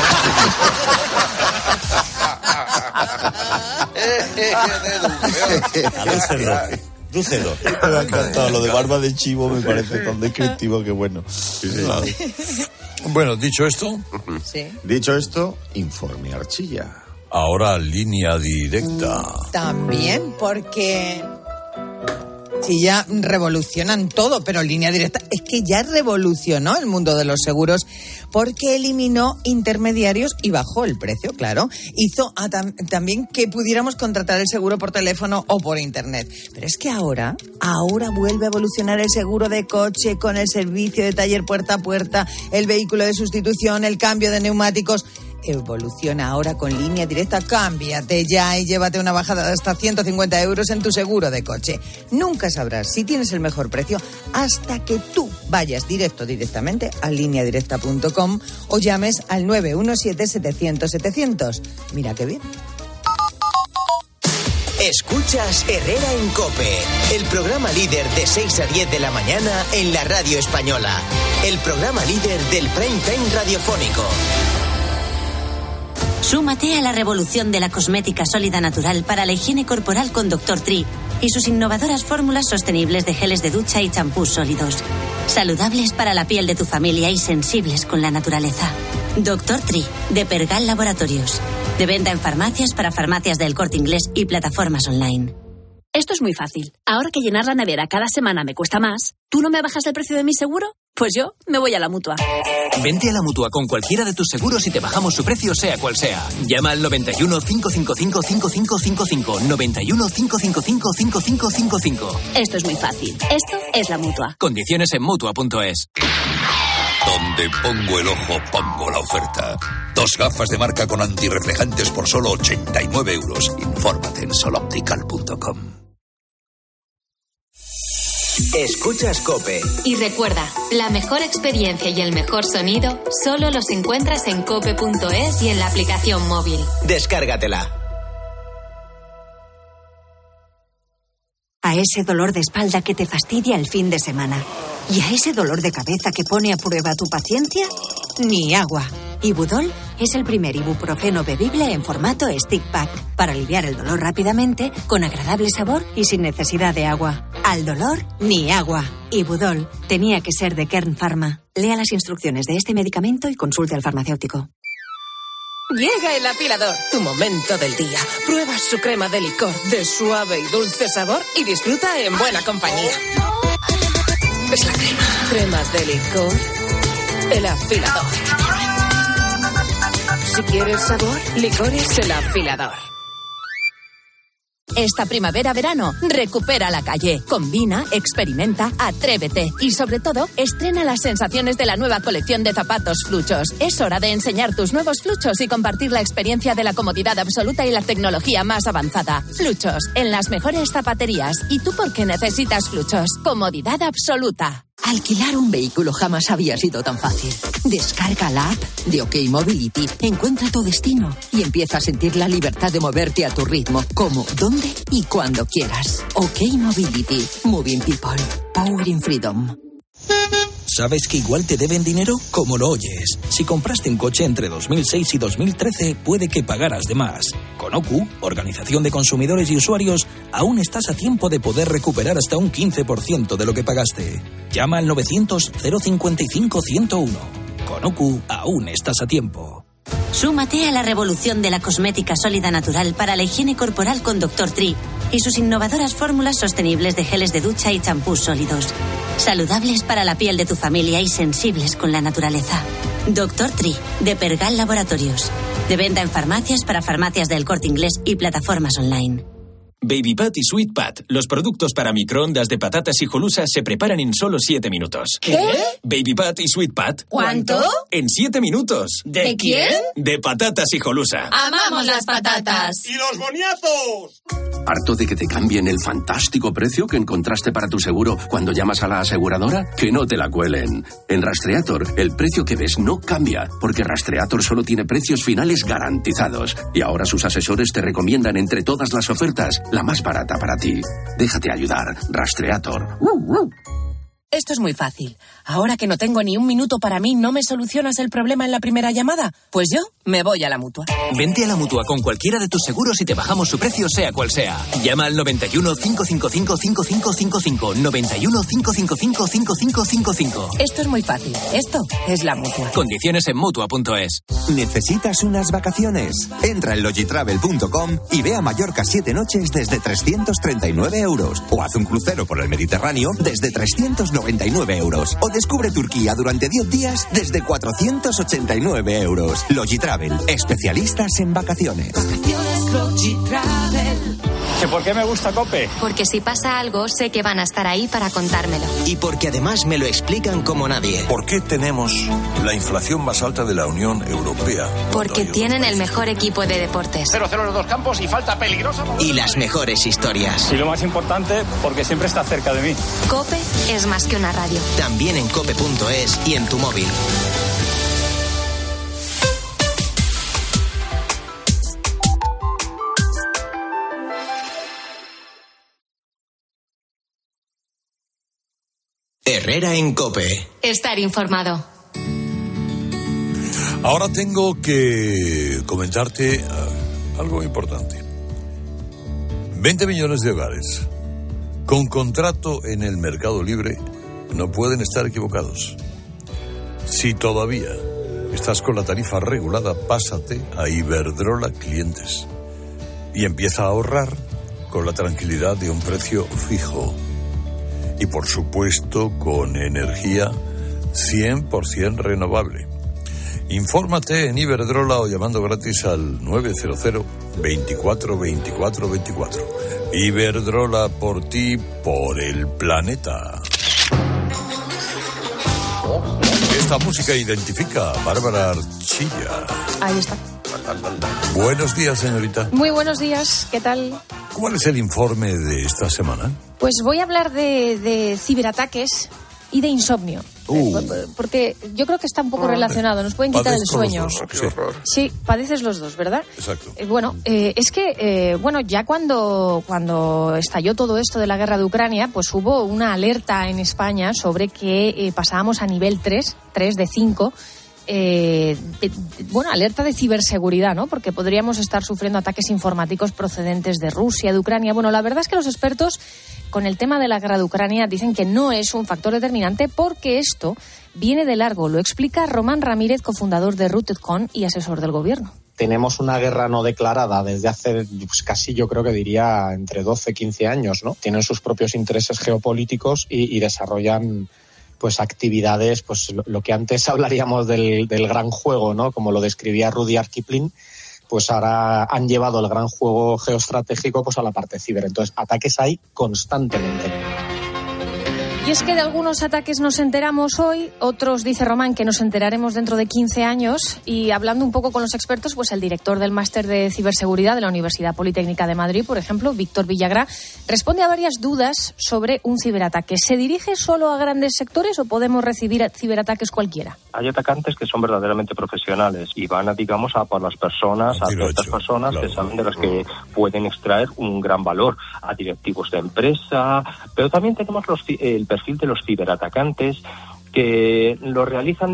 Dúcelo. Me ha encantado. Lo de barba de chivo me parece tan descriptivo que bueno. Bueno, dicho esto... Sí. Dicho esto, informe Archilla. Ahora línea directa. También, porque... Sí, ya revolucionan todo, pero Línea Directa es que ya revolucionó el mundo de los seguros porque eliminó intermediarios y bajó el precio, claro. Hizo también que pudiéramos contratar el seguro por teléfono o por internet. Pero es que ahora vuelve a evolucionar el seguro de coche con el servicio de taller puerta a puerta, el vehículo de sustitución, el cambio de neumáticos. Evoluciona ahora con Línea Directa. Cámbiate ya y llévate una bajada de hasta 150 euros en tu seguro de coche. Nunca sabrás si tienes el mejor precio hasta que tú vayas directamente a lineadirecta.com o llames al 917-700-700. Mira qué bien. Escuchas Herrera en COPE, el programa líder de 6 a 10 de la mañana en la radio española. El programa líder del prime time radiofónico. Súmate a la revolución de la cosmética sólida natural para la higiene corporal con Dr. Tree y sus innovadoras fórmulas sostenibles de geles de ducha y champús sólidos. Saludables para la piel de tu familia y sensibles con la naturaleza. Dr. Tree, de Pergal Laboratorios. De venta en farmacias para farmacias del Corte Inglés y plataformas online. Esto es muy fácil. Ahora que llenar la nevera cada semana me cuesta más, ¿tú no me bajas el precio de mi seguro? Pues yo me voy a la Mutua. Vente a la Mutua con cualquiera de tus seguros y te bajamos su precio sea cual sea. Llama al 91 555 5555. 91 555 5555. Esto es muy fácil. Esto es la Mutua. Condiciones en Mutua.es. Donde pongo el ojo, pongo la oferta. 2 gafas de marca con antirreflejantes por solo 89 euros. Infórmate en soloptical.com. Escuchas COPE. Y recuerda, la mejor experiencia y el mejor sonido solo los encuentras en cope.es y en la aplicación móvil. Descárgatela. A ese dolor de espalda que te fastidia el fin de semana y a ese dolor de cabeza que pone a prueba tu paciencia, ni agua. Ibudol es el primer ibuprofeno bebible en formato stick pack para aliviar el dolor rápidamente, con agradable sabor y sin necesidad de agua. Al dolor, ni agua. Ibudol tenía que ser de Kern Pharma. Lea las instrucciones de este medicamento y consulte al farmacéutico. Llega el afilador, tu momento del día. Prueba su crema de licor de suave y dulce sabor y disfruta en buena compañía. Es la crema de licor, el afilador. Si quieres sabor, licores el afilador. Esta primavera-verano, recupera la calle. Combina, experimenta, atrévete. Y sobre todo, estrena las sensaciones de la nueva colección de zapatos Fluchos. Es hora de enseñar tus nuevos Fluchos y compartir la experiencia de la comodidad absoluta y la tecnología más avanzada. Fluchos, en las mejores zapaterías. ¿Y tú por qué necesitas Fluchos? Comodidad absoluta. Alquilar un vehículo jamás había sido tan fácil. Descarga la app de OK Mobility, encuentra tu destino y empieza a sentir la libertad de moverte a tu ritmo, como, dónde y cuando quieras. OK Mobility, Moving People, Powering Freedom. ¿Sabes que igual te deben dinero? Como lo oyes. Si compraste un coche entre 2006 y 2013, puede que pagaras de más. Con OCU, Organización de Consumidores y Usuarios, aún estás a tiempo de poder recuperar hasta un 15% de lo que pagaste. Llama al 900-055-101. Con OCU, aún estás a tiempo. Súmate a la revolución de la cosmética sólida natural para la higiene corporal con Dr. Tree y sus innovadoras fórmulas sostenibles de geles de ducha y champús sólidos. Saludables para la piel de tu familia y sensibles con la naturaleza. Dr. Tree, de Pergal Laboratorios. De venta en farmacias para farmacias del Corte Inglés y plataformas online. Baby Pat y Sweet Pat, los productos para microondas de patatas y jolusas se preparan en solo 7 minutos. ¿Qué? Baby Pat y Sweet Pat. ¿Cuánto? En 7 minutos. ¿De quién? De patatas y jolusa. ¡Amamos las patatas! ¡Y los boniatos! ¿Harto de que te cambien el fantástico precio que encontraste para tu seguro cuando llamas a la aseguradora? Que no te la cuelen. En Rastreator, el precio que ves no cambia, porque Rastreator solo tiene precios finales garantizados. Y ahora sus asesores te recomiendan entre todas las ofertas la más barata para ti. Déjate ayudar. Rastreator. Esto es muy fácil. Ahora que no tengo ni un minuto para mí, ¿no me solucionas el problema en la primera llamada? Pues yo me voy a la Mutua. Vente a la Mutua con cualquiera de tus seguros y te bajamos su precio sea cual sea. Llama al 91 555 5555. 91 555 5555. Esto es muy fácil. Esto es la Mutua. Condiciones en Mutua.es. ¿Necesitas unas vacaciones? Entra en logitravel.com y ve a Mallorca 7 noches desde 339 euros. O haz un crucero por el Mediterráneo desde 399 euros. O descubre Turquía durante 10 días desde 489 euros. Logitravel, especialistas en vacaciones. Vacaciones Logitravel. ¿Por qué me gusta COPE? Porque si pasa algo, sé que van a estar ahí para contármelo. Y porque además me lo explican como nadie. ¿Por qué tenemos la inflación más alta de la Unión Europea? Porque tienen el mejor equipo de deportes. 0-0 en los dos campos y falta peligrosa. Y las mejores historias. Y lo más importante, porque siempre está cerca de mí. COPE es más que una radio. También en cope.es y en tu móvil. Herrera en COPE. Estar informado. Ahora tengo que comentarte algo importante. 20 millones de hogares con contrato en el mercado libre no pueden estar equivocados. Si todavía estás con la tarifa regulada, pásate a Iberdrola Clientes y empieza a ahorrar con la tranquilidad de un precio fijo. Y por supuesto con energía 100% renovable. Infórmate en Iberdrola o llamando gratis al 900 24 24 24. Iberdrola, por ti, por el planeta. Esta música identifica a Bárbara Archilla. Ahí está. Buenos días, señorita. Muy buenos días, ¿qué tal? ¿Cuál es el informe de esta semana? Pues voy a hablar de ciberataques y de insomnio. Porque yo creo que está un poco relacionado. Nos pueden quitar el sueño. Sí, padeces los dos, ¿verdad? Exacto. Es que ya cuando estalló todo esto de la guerra de Ucrania, pues hubo una alerta en España sobre que pasábamos a nivel 3 de 5. Alerta de ciberseguridad, ¿no? Porque podríamos estar sufriendo ataques informáticos procedentes de Rusia, de Ucrania. Bueno, la verdad es que los expertos con el tema de la guerra de Ucrania dicen que no es un factor determinante porque esto viene de largo. Lo explica Román Ramírez, cofundador de RootedCon y asesor del gobierno. Tenemos una guerra no declarada desde hace casi, yo creo que diría, entre 12 y 15 años, ¿no? Tienen sus propios intereses geopolíticos y desarrollan actividades, lo que antes hablaríamos del gran juego, ¿no? Como lo describía Rudyard Kipling, pues ahora han llevado el gran juego geoestratégico a la parte ciber. Entonces, ataques hay constantemente. Y es que de algunos ataques nos enteramos hoy, otros, dice Román, que nos enteraremos dentro de 15 años. Y hablando un poco con los expertos, pues el director del Máster de Ciberseguridad de la Universidad Politécnica de Madrid, por ejemplo, Víctor Villagrá, responde a varias dudas sobre un ciberataque. ¿Se dirige solo a grandes sectores o podemos recibir ciberataques cualquiera? Hay atacantes que son verdaderamente profesionales y van a por las personas, a ciertas personas que saben de las que pueden extraer un gran valor, a directivos de empresa, pero también tenemos el perfil de los ciberatacantes que lo realizan,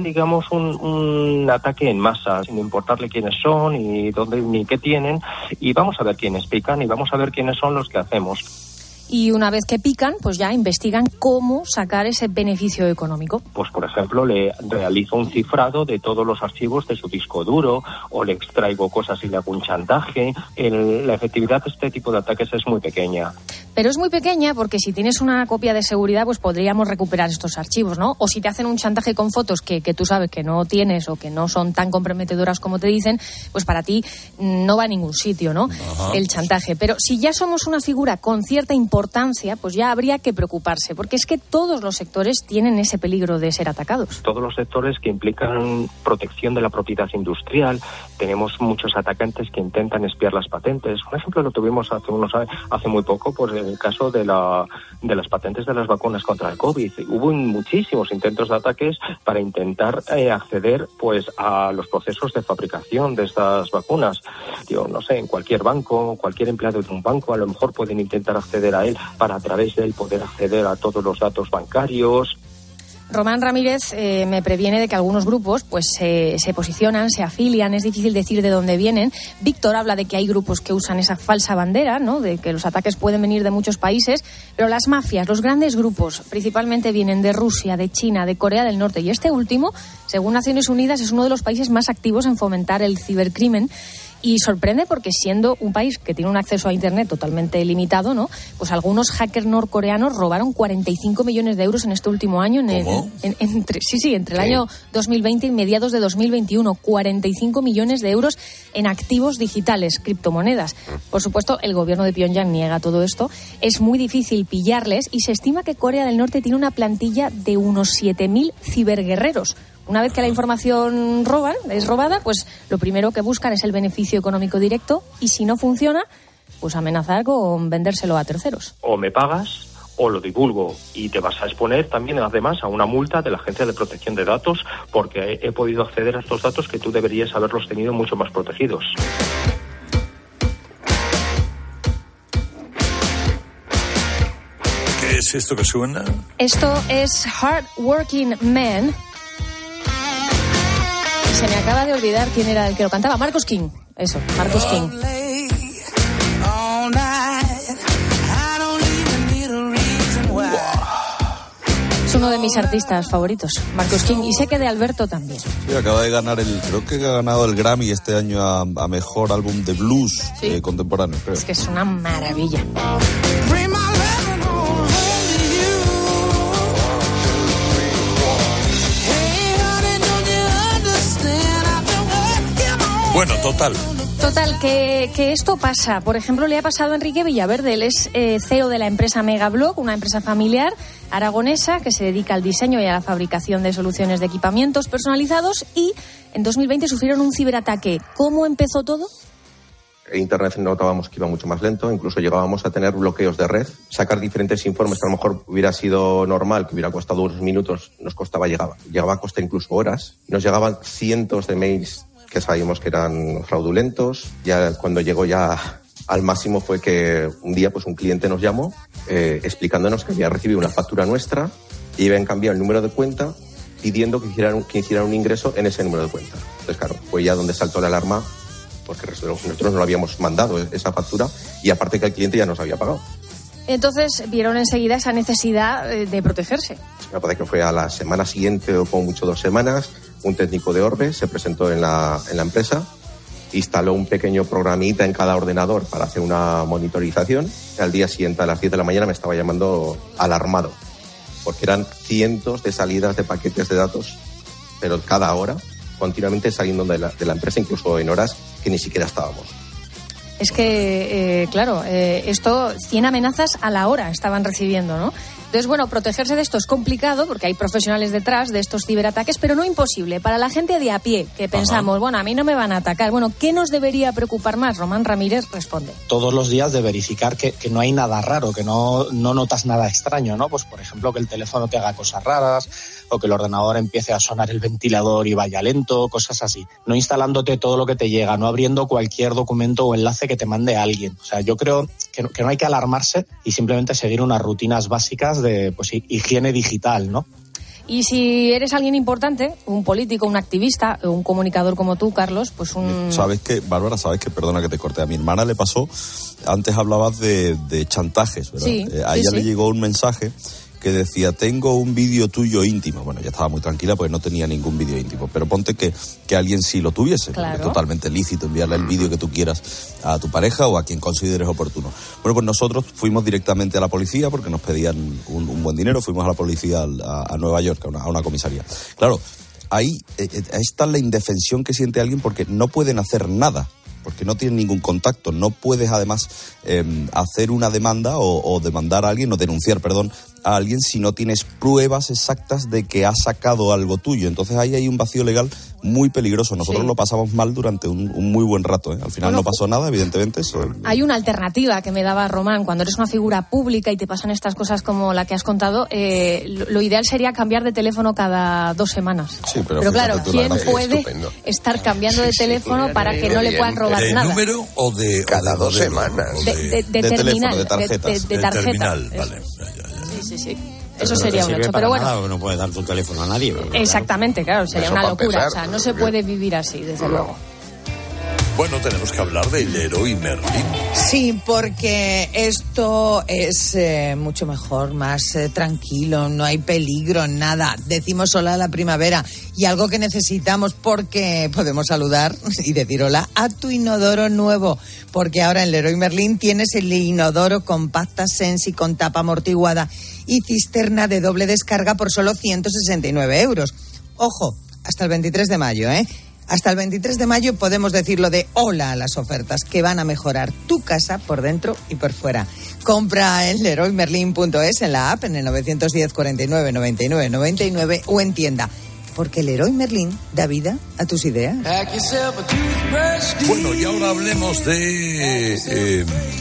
un ataque en masa, sin importarle quiénes son y dónde ni qué tienen, y vamos a ver quiénes pican y vamos a ver quiénes son los que hacemos. Y una vez que pican, pues ya investigan cómo sacar ese beneficio económico. Pues, por ejemplo, le realizo un cifrado de todos los archivos de su disco duro, o le extraigo cosas y le hago un chantaje. La efectividad de este tipo de ataques es muy pequeña. Pero es muy pequeña porque si tienes una copia de seguridad, pues podríamos recuperar estos archivos, ¿no? O si te hacen un chantaje con fotos que tú sabes que no tienes o que no son tan comprometedoras como te dicen, pues para ti no va a ningún sitio, ¿no? Ajá. El chantaje. Pero si ya somos una figura con cierta importancia, pues ya habría que preocuparse, porque es que todos los sectores tienen ese peligro de ser atacados. Todos los sectores que implican protección de la propiedad industrial, tenemos muchos atacantes que intentan espiar las patentes. Un ejemplo lo tuvimos hace muy poco, pues el caso de las patentes de las vacunas contra el COVID. Hubo muchísimos intentos de ataques para intentar acceder pues a los procesos de fabricación de estas vacunas. En cualquier banco, cualquier empleado de un banco, a lo mejor pueden intentar acceder a él para a través de él poder acceder a todos los datos bancarios. Román Ramírez me previene de que algunos grupos pues se posicionan, se afilian, es difícil decir de dónde vienen. Víctor habla de que hay grupos que usan esa falsa bandera, ¿no? De que los ataques pueden venir de muchos países, pero las mafias, los grandes grupos, principalmente vienen de Rusia, de China, de Corea del Norte, y este último, según Naciones Unidas, es uno de los países más activos en fomentar el cibercrimen. Y sorprende porque siendo un país que tiene un acceso a Internet totalmente limitado, ¿no? Pues algunos hackers norcoreanos robaron 45 millones de euros en este último año. Entre el año 2020 y mediados de 2021. 45 millones de euros en activos digitales, criptomonedas. Por supuesto, el gobierno de Pyongyang niega todo esto. Es muy difícil pillarles y se estima que Corea del Norte tiene una plantilla de unos 7.000 ciberguerreros. Una vez que la información es robada, pues lo primero que buscan es el beneficio económico directo y si no funciona, pues amenazar con vendérselo a terceros. O me pagas o lo divulgo y te vas a exponer también además a una multa de la Agencia de Protección de Datos porque he podido acceder a estos datos que tú deberías haberlos tenido mucho más protegidos. ¿Qué es esto que suena? Esto es Hard Working Man. Se me acaba de olvidar quién era el que lo cantaba. Marcus King. Eso, Marcus King. Es uno de mis artistas favoritos, Marcus King. Y sé que de Alberto también. Sí, acaba de ganar creo que ha ganado el Grammy este año a mejor álbum de blues contemporáneo, creo. Es que es una maravilla. Bueno, total, que esto pasa. Por ejemplo, le ha pasado a Enrique Villaverde. Él es CEO de la empresa Megablog, una empresa familiar aragonesa que se dedica al diseño y a la fabricación de soluciones de equipamientos personalizados y en 2020 sufrieron un ciberataque. ¿Cómo empezó todo? Internet notábamos que iba mucho más lento, incluso llegábamos a tener bloqueos de red. Sacar diferentes informes que a lo mejor hubiera sido normal, que hubiera costado unos minutos, llegaba a costar incluso horas. Nos llegaban cientos de mails que sabíamos que eran fraudulentos. Ya cuando llegó ya al máximo fue que un día pues un cliente nos llamó explicándonos que había recibido una factura nuestra y habían cambiado el número de cuenta pidiendo que hicieran un ingreso en ese número de cuenta. Entonces claro, fue ya donde saltó la alarma porque nosotros no lo habíamos mandado esa factura y aparte que el cliente ya nos había pagado. Entonces vieron enseguida esa necesidad de protegerse. Me parece que fue a la semana siguiente o como mucho 2 semanas, un técnico de Orbe se presentó en la empresa, instaló un pequeño programita en cada ordenador para hacer una monitorización. Al día siguiente a las 10 de la mañana me estaba llamando alarmado, porque eran cientos de salidas de paquetes de datos, pero cada hora, continuamente saliendo de la empresa, incluso en horas que ni siquiera estábamos. Es que, esto, 100 amenazas a la hora estaban recibiendo, ¿no? Entonces, bueno, protegerse de esto es complicado porque hay profesionales detrás de estos ciberataques, pero no imposible. Para la gente de a pie, que pensamos, bueno, a mí no me van a atacar. Bueno, ¿qué nos debería preocupar más? Román Ramírez responde. Todos los días de verificar que no hay nada raro, que no notas nada extraño, ¿no? Pues, por ejemplo, que el teléfono te haga cosas raras o que el ordenador empiece a sonar el ventilador y vaya lento, cosas así. No instalándote todo lo que te llega, no abriendo cualquier documento o enlace que te mande alguien. O sea, yo creo que no hay que alarmarse y simplemente seguir unas rutinas básicas de pues higiene digital, ¿no? Y si eres alguien importante, un político, un activista, un comunicador como tú, Carlos, pues ¿Sabes qué, Bárbara? ¿Sabes qué? Perdona que te corte. A mi hermana le pasó, antes hablabas de chantajes, ¿verdad? Sí, a ella le llegó un mensaje que decía, tengo un vídeo tuyo íntimo. Bueno, ya estaba muy tranquila porque no tenía ningún vídeo íntimo, pero ponte que alguien sí lo tuviese. Claro. Es totalmente lícito enviarle el vídeo que tú quieras a tu pareja o a quien consideres oportuno. Bueno, pues nosotros fuimos directamente a la policía porque nos pedían un buen dinero, fuimos a la policía a Nueva York, a una comisaría. Claro, ahí está la indefensión que siente alguien porque no pueden hacer nada, porque no tienen ningún contacto. No puedes, además, hacer una demanda o demandar a alguien, o denunciar, perdón, a alguien si no tienes pruebas exactas de que ha sacado algo tuyo. Entonces ahí hay un vacío legal muy peligroso. Nosotros lo pasamos mal durante un muy buen rato, ¿eh? Al final no pasó nada, evidentemente. Hay una alternativa que me daba Román. Cuando eres una figura pública y te pasan estas cosas como la que has contado, lo ideal sería cambiar de teléfono cada 2 semanas. Sí, pero claro, ¿quién puede estar cambiando de teléfono para que no le puedan robar nada? ¿De número o de...? Cada 2 semanas. De teléfono, terminal. de tarjetas. De tarjeta. Terminal, vale. Sí. Eso sería un hecho, pero bueno. Nada, no puedes dar tu teléfono a nadie. Exactamente, claro, sería una locura. Empezar, o sea, no se puede vivir así, desde luego. Bueno, tenemos que hablar del Leroy Merlin. Sí, porque esto es mucho mejor, más tranquilo, no hay peligro, nada. Decimos hola a la primavera y algo que necesitamos porque podemos saludar y decir hola a tu inodoro nuevo. Porque ahora en Leroy Merlin tienes el inodoro Compacta Sensi con tapa amortiguada y cisterna de doble descarga por solo 169 euros. Ojo, hasta el 23 de mayo, ¿eh? Hasta el 23 de mayo podemos decirlo de hola a las ofertas que van a mejorar tu casa por dentro y por fuera. Compra en leroymerlin.es, en la app, en el 910 49 99 99 o en tienda. Porque Leroy Merlin da vida a tus ideas. Bueno, y ahora hablemos de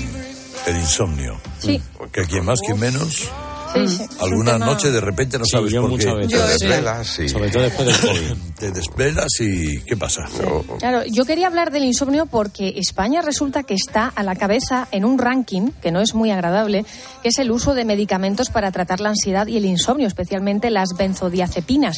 el insomnio. Sí. Que quien más, quien menos... Sí. Alguna noche de repente no sabes por qué. Veces. Te desvelas y... Sobre todo después del COVID. Te desvelas y ¿qué pasa? Claro, yo quería hablar del insomnio porque España resulta que está a la cabeza en un ranking que no es muy agradable, que es el uso de medicamentos para tratar la ansiedad y el insomnio, especialmente las benzodiazepinas.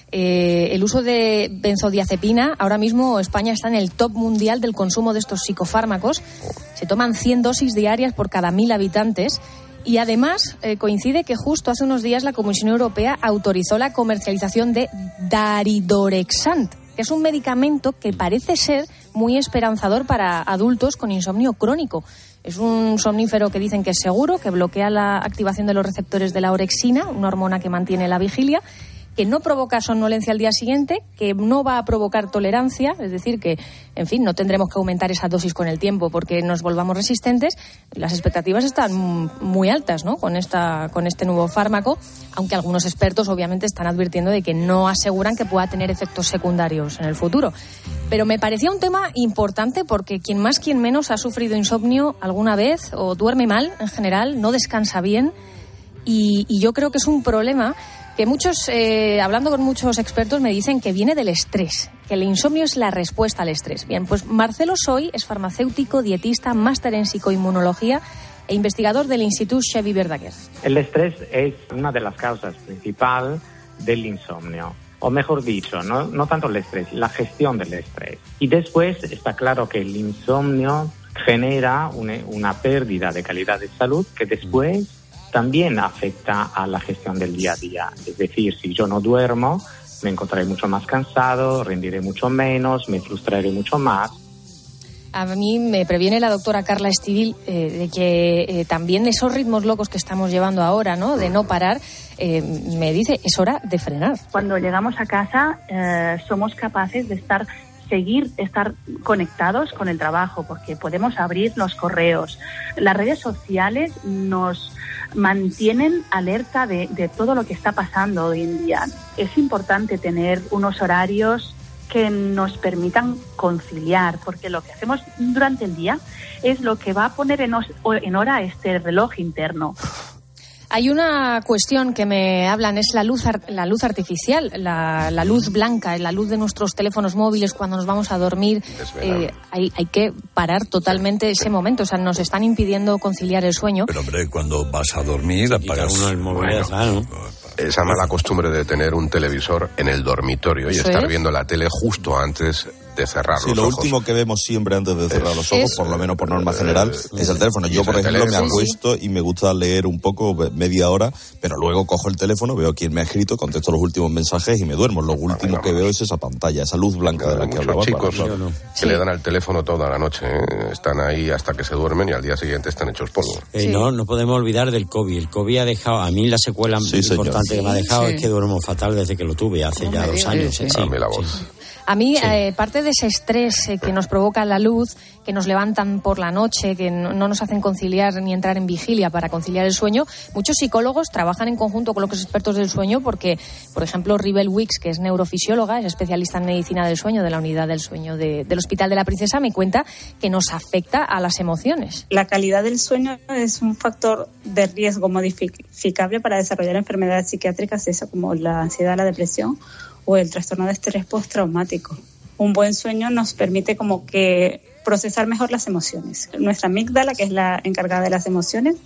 El uso de benzodiazepina, ahora mismo España está en el top mundial del consumo de estos psicofármacos. Se toman 100 dosis diarias por cada 1.000 habitantes. Y además coincide que justo hace unos días la Comisión Europea autorizó la comercialización de daridorexant, que es un medicamento que parece ser muy esperanzador para adultos con insomnio crónico. Es un somnífero que dicen que es seguro, que bloquea la activación de los receptores de la orexina, una hormona que mantiene la vigilia, que no provoca somnolencia al día siguiente, que no va a provocar tolerancia, es decir, que, en fin, no tendremos que aumentar esa dosis con el tiempo porque nos volvamos resistentes. Las expectativas están muy altas, ¿no?, con este nuevo fármaco, aunque algunos expertos obviamente están advirtiendo de que no aseguran que pueda tener efectos secundarios en el futuro. Pero me parecía un tema importante porque quien más, quien menos ha sufrido insomnio alguna vez o duerme mal en general, no descansa bien y yo creo que es un problema que muchos, hablando con muchos expertos, me dicen que viene del estrés, que el insomnio es la respuesta al estrés. Bien, pues Marcelo Soy es farmacéutico, dietista, máster en psicoinmunología e investigador del Instituto Xavier Verdaguer. El estrés es una de las causas principales del insomnio. O mejor dicho, no tanto el estrés, la gestión del estrés. Y después está claro que el insomnio genera una pérdida de calidad de salud que después también afecta a la gestión del día a día. Es decir, si yo no duermo, me encontraré mucho más cansado, rendiré mucho menos, me frustraré mucho más. A mí me previene la doctora Carla Estivil de que también esos ritmos locos que estamos llevando ahora, ¿no?, de no parar, me dice, es hora de frenar. Cuando llegamos a casa somos capaces de seguir conectados con el trabajo, porque podemos abrir los correos. Las redes sociales nos mantienen alerta de todo lo que está pasando hoy en día. Es importante tener unos horarios que nos permitan conciliar, porque lo que hacemos durante el día es lo que va a poner en hora este reloj interno. Hay una cuestión que me hablan, es la luz artificial, la luz blanca, la luz de nuestros teléfonos móviles cuando nos vamos a dormir. Hay que parar totalmente ese momento, o sea, nos están impidiendo conciliar el sueño. Pero hombre, cuando vas a dormir apagas uno el móvil, ¿no? Esa mala costumbre de tener un televisor en el dormitorio y estar viendo la tele justo antes de cerrar los ojos. Lo último que vemos siempre antes de cerrar los ojos, por lo menos por norma general, es el teléfono. Yo, por ejemplo, me acuesto y me gusta leer un poco, media hora, pero luego cojo el teléfono, veo quién me ha escrito, contesto los últimos mensajes y me duermo. Lo último que veo es esa pantalla, esa luz blanca de la que hablaba. Chicos que le dan al teléfono toda la noche, están ahí hasta que se duermen y al día siguiente están hechos polvo. No podemos olvidar del COVID. El COVID ha dejado, a mí la secuela importante que me ha dejado es que duermo fatal desde que lo tuve, hace ya 2 años. A mí, parte de ese estrés que nos provoca la luz, que nos levantan por la noche, que no nos hacen conciliar ni entrar en vigilia para conciliar el sueño, muchos psicólogos trabajan en conjunto con los expertos del sueño porque, por ejemplo, Ribel Wicks, que es neurofisióloga, es especialista en medicina del sueño de la unidad del sueño del Hospital de la Princesa, me cuenta que nos afecta a las emociones. La calidad del sueño es un factor de riesgo modificable para desarrollar enfermedades psiquiátricas, como la ansiedad, la depresión o el trastorno de estrés postraumático. Un buen sueño nos permite como que procesar mejor las emociones. Nuestra amígdala, que es la encargada de las emociones,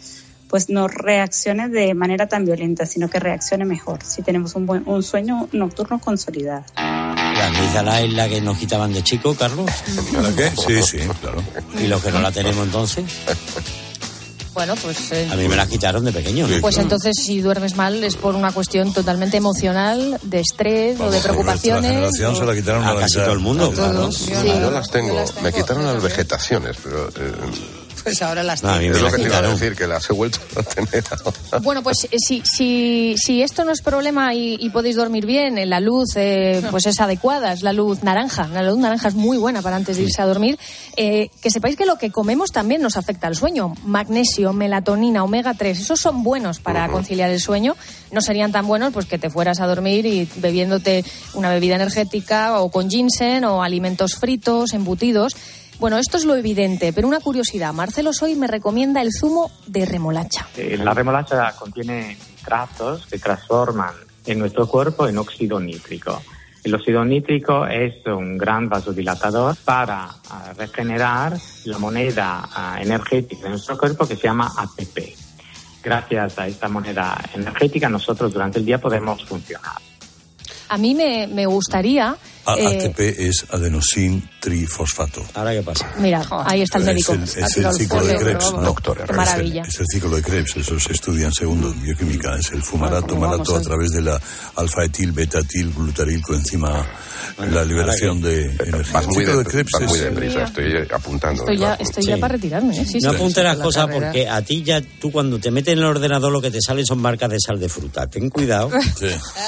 pues no reaccione de manera tan violenta, sino que reaccione mejor, si tenemos un sueño nocturno consolidado. La amígdala es la que nos quitaban de chico, Carlos. ¿La qué? Sí, claro. ¿Y los que no la tenemos entonces? Bueno, pues... a mí me la quitaron de pequeño, ¿no? Pues entonces, si duermes mal, es por una cuestión totalmente emocional, de estrés o de preocupaciones. La generación se la quitaron a casi todo el mundo. Claro. Yo las tengo. Me quitaron las vegetaciones, pero... Pues ahora las tengo. Es lo que te iba a decir, que las he vuelto a tener ahora. Bueno, pues si esto no es problema y podéis dormir bien, la luz pues es adecuada, es la luz naranja. La luz naranja es muy buena para antes de irse a dormir. Que sepáis que lo que comemos también nos afecta al sueño. Magnesio, melatonina, omega 3, esos son buenos para conciliar el sueño. No serían tan buenos pues que te fueras a dormir y bebiéndote una bebida energética o con ginseng o alimentos fritos, embutidos. Bueno, esto es lo evidente, pero una curiosidad. Marcelo Soy me recomienda el zumo de remolacha. La remolacha contiene nitratos que transforman en nuestro cuerpo en óxido nítrico. El óxido nítrico es un gran vasodilatador para regenerar la moneda energética de nuestro cuerpo que se llama ATP. Gracias a esta moneda energética nosotros durante el día podemos funcionar. A mí me gustaría... ATP es adenosín trifosfato. ¿Ahora qué pasa? Mira, ahí está el médico. Es el ciclo de Krebs, Qué maravilla. Es el ciclo de Krebs, eso se estudia en segundo en bioquímica. Es el fumarato, malato a través de la alfa-etil, beta-etil, glutaril, coenzima, la liberación de energía. Vas muy deprisa, estoy apuntando. Estoy ya para retirarme. No apuntes las cosas porque a ti ya, tú cuando te metes en el ordenador lo que te sale son marcas de sal de fruta. Ten cuidado. Sí.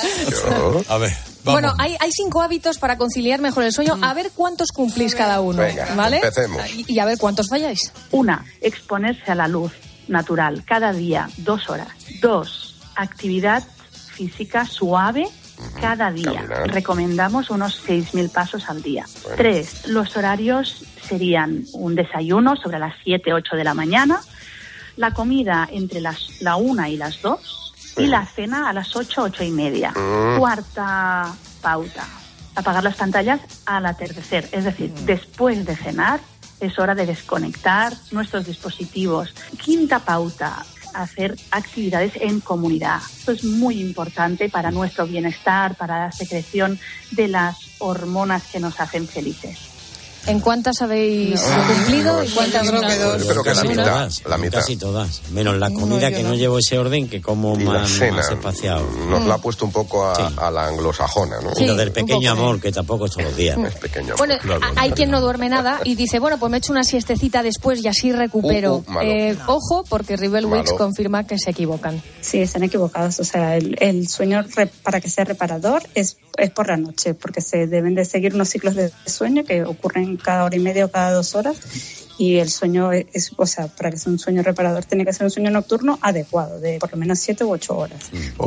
A ver. Vamos. Bueno, hay 5 hábitos para conciliar mejor el sueño. A ver cuántos cumplís cada uno. Venga, ¿vale? empecemos. Y a ver cuántos falláis. 1. Exponerse a la luz natural cada día, 2 horas. 2. Actividad física suave cada día. Caminar. Recomendamos unos 6.000 pasos al día. 3. Los horarios serían un desayuno sobre las 7, 8 de la mañana, la comida entre la 1 y las 2 y la cena a las 8, 8 y media. 4ª pauta, apagar las pantallas al atardecer, es decir, después de cenar es hora de desconectar nuestros dispositivos. 5ª pauta, hacer actividades en comunidad. Esto es muy importante para nuestro bienestar, para la secreción de las hormonas que nos hacen felices. ¿En cuántas habéis cumplido? ¿Y cuántas no? Yo creo que la mitad. Casi todas. Menos la comida, que no llevo ese orden, que como más espaciado. Nos la ha puesto un poco a la anglosajona, ¿no? Y lo del pequeño amor, que tampoco es todos los días. Es pequeño amor. Bueno, hay quien no duerme nada y dice, bueno, pues me echo una siestecita después y así recupero. Ojo, porque Rebel Wicks confirma que se equivocan. Sí, están equivocados. O sea, el sueño para que sea reparador es por la noche, porque se deben de seguir unos ciclos de sueño que ocurren cada hora y media o cada 2 horas, y el sueño para que sea un sueño reparador tiene que ser un sueño nocturno adecuado, de por lo menos 7 u 8 horas.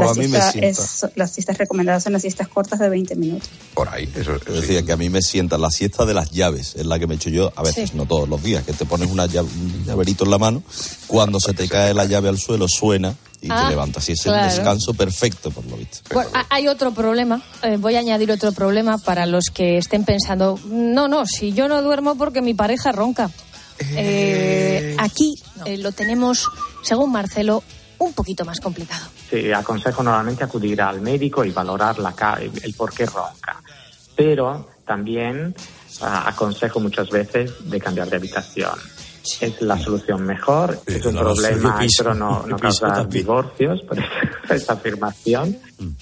Las siestas recomendadas son las siestas cortas de 20 minutos. Por ahí, eso es decir, que a mí me sienta la siesta de las llaves, es la que me echo yo, a veces, no todos los días, que te pones un llaverito en la mano, cuando se te cae la llave al suelo suena y te levantas. Y es el descanso perfecto, por lo visto. Bueno, hay otro problema, voy a añadir otro problema para los que estén pensando, no, si yo no duermo porque mi pareja ronca. Aquí lo tenemos, según Marcelo, un poquito más complicado. Sí, aconsejo normalmente acudir al médico y valorar el por qué ronca. Pero también aconsejo muchas veces de cambiar de habitación. Es la solución mejor, es un problema, pero no causa divorcios por esta afirmación.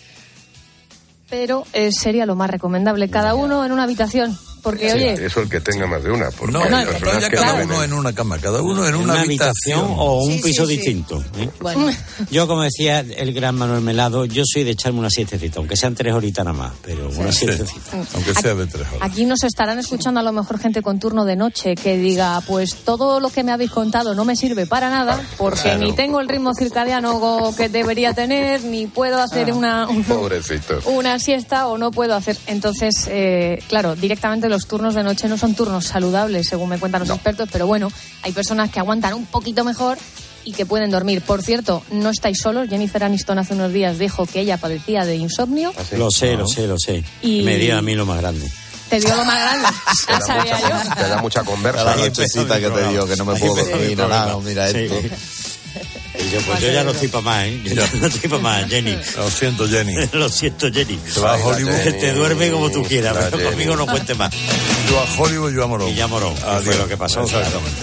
Pero sería lo más recomendable, cada uno en una habitación. Porque, oye... Eso el que tenga más de una. Porque cada uno en una cama, cada uno en una habitación. O un piso distinto. Bueno. Yo, como decía el gran Manuel Melado, yo soy de echarme una siestecita, aunque sean 3 horitas nada más, pero una siestecita. Aunque sea de 3 horas. Aquí nos estarán escuchando a lo mejor gente con turno de noche que diga, pues todo lo que me habéis contado no me sirve para nada, porque ni tengo el ritmo circadiano que debería tener, ni puedo hacer una siesta o no puedo hacer. Entonces, claro, directamente los turnos de noche no son turnos saludables, según me cuentan los expertos, pero bueno, hay personas que aguantan un poquito mejor y que pueden dormir. Por cierto, no estáis solos. Jennifer Aniston hace unos días dijo que ella padecía de insomnio. Lo sé. Y me dio a mí lo más grande. Te dio lo más grande. Ya sabía yo. Te da mucha conversa. La nochecita que te dio, que no me puedo dormir, nada, mira esto. Yo ya no estoy para más, ¿eh? Yo ya no estoy para más, Jenny. Lo siento, Jenny. Lo siento, Jenny. Te vas a Hollywood. Que te duerme como tú quieras, pero Jenny. conmigo no cuente más. Yo a Hollywood, yo a Morón. Y ya Morón. Adiós. Fue lo que pasó. Exactamente.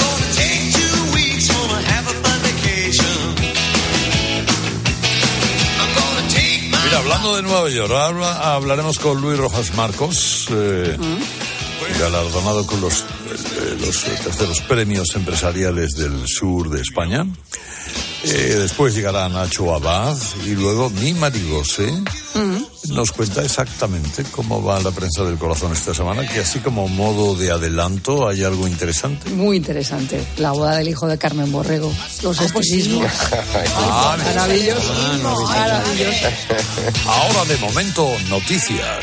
Mira, hablando de Nueva York, ahora hablaremos con Luis Rojas Marcos, galardonado con los terceros premios empresariales del sur de España. Después llegará Nacho Abad y luego mi Marigose nos cuenta exactamente cómo va la prensa del corazón esta semana, que así como modo de adelanto hay algo interesante. Muy interesante. La boda del hijo de Carmen Borrego. Los esposismos. Maravilloso. Maravilloso. Ahora de momento, noticias.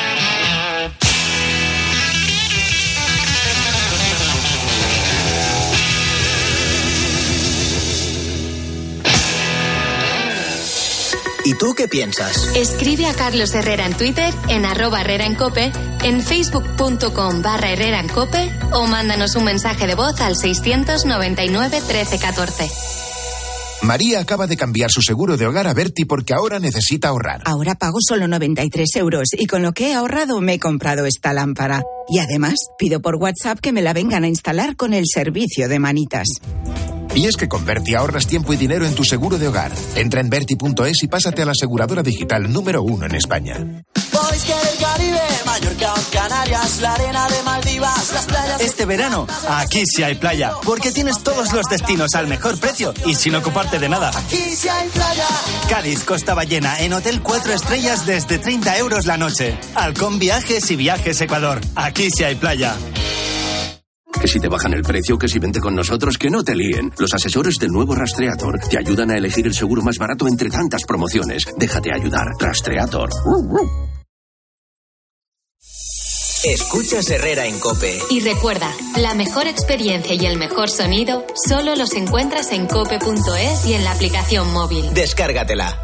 ¿Y tú qué piensas? Escribe a Carlos Herrera en Twitter, en @Herrera en Cope, en facebook.com/Herrera en Cope o mándanos un mensaje de voz al 699 13 14. María acaba de cambiar su seguro de hogar a Berti porque ahora necesita ahorrar. Ahora pago solo 93 euros y con lo que he ahorrado me he comprado esta lámpara. Y además pido por WhatsApp que me la vengan a instalar con el servicio de manitas. Y es que con Berti ahorras tiempo y dinero en tu seguro de hogar. Entra en Berti.es y pásate a la aseguradora digital número 1 en España. Mallorca, Canarias, la arena de Maldivas, las playas... Este verano, aquí sí hay playa, porque tienes todos los destinos al mejor precio y sin ocuparte de nada. Aquí sí hay playa. Cádiz, Costa Ballena, en Hotel 4 Estrellas desde 30 euros la noche. Halcón Viajes y Viajes Ecuador. Aquí sí hay playa. Que si te bajan el precio, que si vente con nosotros, que no te líen. Los asesores del nuevo Rastreator te ayudan a elegir el seguro más barato entre tantas promociones. Déjate ayudar. Rastreator. Escuchas Herrera en COPE. Y recuerda, la mejor experiencia y el mejor sonido solo los encuentras en cope.es y en la aplicación móvil. Descárgatela.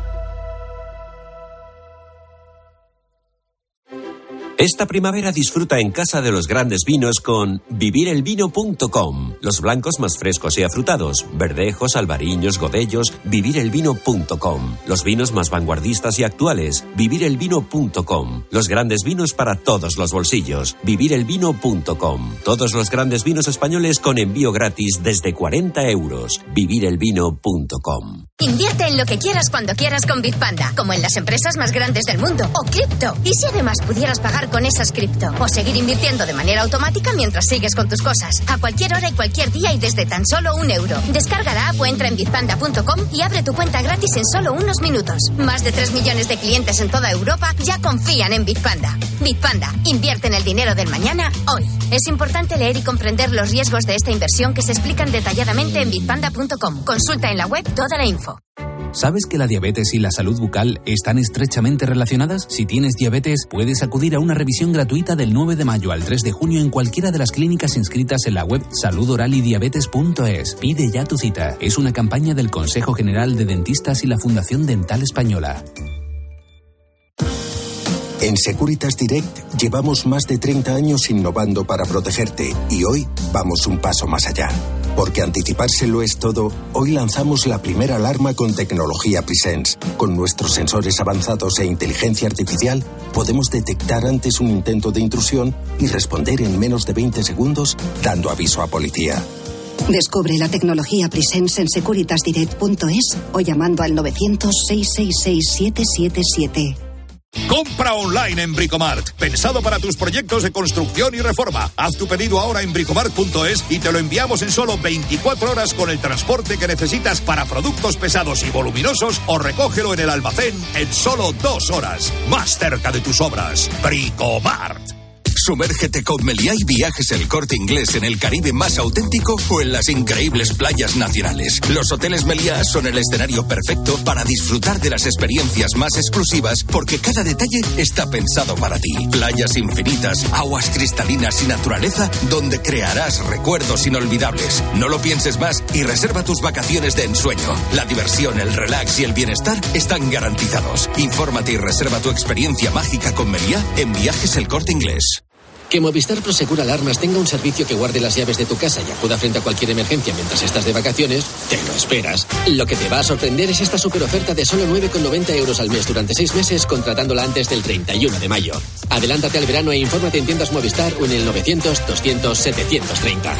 Esta primavera disfruta en casa de los grandes vinos con vivirelvino.com. Los blancos más frescos y afrutados, verdejos, albariños, godellos, vivirelvino.com. Los vinos más vanguardistas y actuales, vivirelvino.com. Los grandes vinos para todos los bolsillos, vivirelvino.com. Todos los grandes vinos españoles con envío gratis desde 40 euros, vivirelvino.com. Invierte en lo que quieras cuando quieras con Bitpanda, como en las empresas más grandes del mundo, o cripto. ¿Y si además pudieras pagar con esas cripto? O seguir invirtiendo de manera automática mientras sigues con tus cosas, a cualquier hora y cualquier día y desde tan solo €1. Descarga la app o entra en bitpanda.com y abre tu cuenta gratis en solo unos minutos. Más de 3 millones de clientes en toda Europa ya confían en Bitpanda. Bitpanda, invierte en el dinero del mañana, hoy. Es importante leer y comprender los riesgos de esta inversión que se explican detalladamente en bitpanda.com. Consulta en la web toda la info. ¿Sabes que la diabetes y la salud bucal están estrechamente relacionadas? Si tienes diabetes, puedes acudir a una revisión gratuita del 9 de mayo al 3 de junio en cualquiera de las clínicas inscritas en la web saludoralidiabetes.es. Pide ya tu cita. Es una campaña del Consejo General de Dentistas y la Fundación Dental Española. En Securitas Direct llevamos más de 30 años innovando para protegerte y hoy vamos un paso más allá. Porque anticiparse lo es todo, hoy lanzamos la primera alarma con tecnología Presence. Con nuestros sensores avanzados e inteligencia artificial, podemos detectar antes un intento de intrusión y responder en menos de 20 segundos, dando aviso a policía. Descubre la tecnología Presence en securitasdirect.es o llamando al 900-666-777. Compra online en Bricomart, pensado para tus proyectos de construcción y reforma. Haz tu pedido ahora en bricomart.es y te lo enviamos en solo 24 horas con el transporte que necesitas para productos pesados y voluminosos o recógelo en el almacén en solo 2 horas. Más cerca de tus obras. Bricomart. Sumérgete con Meliá y Viajes El Corte Inglés en el Caribe más auténtico o en las increíbles playas nacionales. Los hoteles Meliá son el escenario perfecto para disfrutar de las experiencias más exclusivas porque cada detalle está pensado para ti. Playas infinitas, aguas cristalinas y naturaleza donde crearás recuerdos inolvidables. No lo pienses más y reserva tus vacaciones de ensueño. La diversión, el relax y el bienestar están garantizados. Infórmate y reserva tu experiencia mágica con Meliá en Viajes El Corte Inglés. Que Movistar Prosegur Alarmas tenga un servicio que guarde las llaves de tu casa y acuda frente a cualquier emergencia mientras estás de vacaciones, te lo esperas. Lo que te va a sorprender es esta superoferta de solo 9,90 euros al mes durante 6 meses contratándola antes del 31 de mayo. Adelántate al verano e infórmate en tiendas Movistar o en el 900-200-730.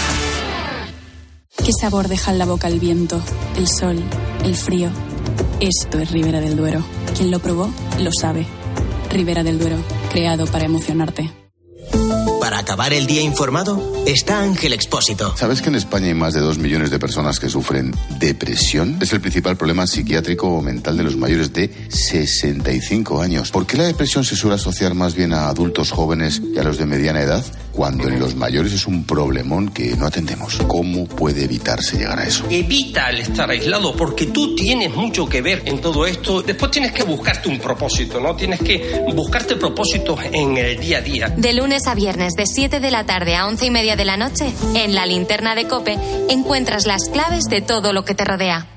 ¿Qué sabor deja en la boca el viento, el sol, el frío? Esto es Ribera del Duero. Quien lo probó, lo sabe. Ribera del Duero, creado para emocionarte. Para acabar el día informado, está Ángel Expósito. ¿Sabes que en España hay más de 2 millones de personas que sufren depresión? Es el principal problema psiquiátrico o mental de los mayores de 65 años. ¿Por qué la depresión se suele asociar más bien a adultos jóvenes y a los de mediana edad, cuando en los mayores es un problemón que no atendemos? ¿Cómo puede evitarse llegar a eso? Evita el estar aislado, porque tú tienes mucho que ver en todo esto. Después tienes que buscarte un propósito, ¿no? Tienes que buscarte propósitos en el día a día. De lunes a viernes, de 7 de la tarde a 11:30 de la noche, en La Linterna de COPE, encuentras las claves de todo lo que te rodea.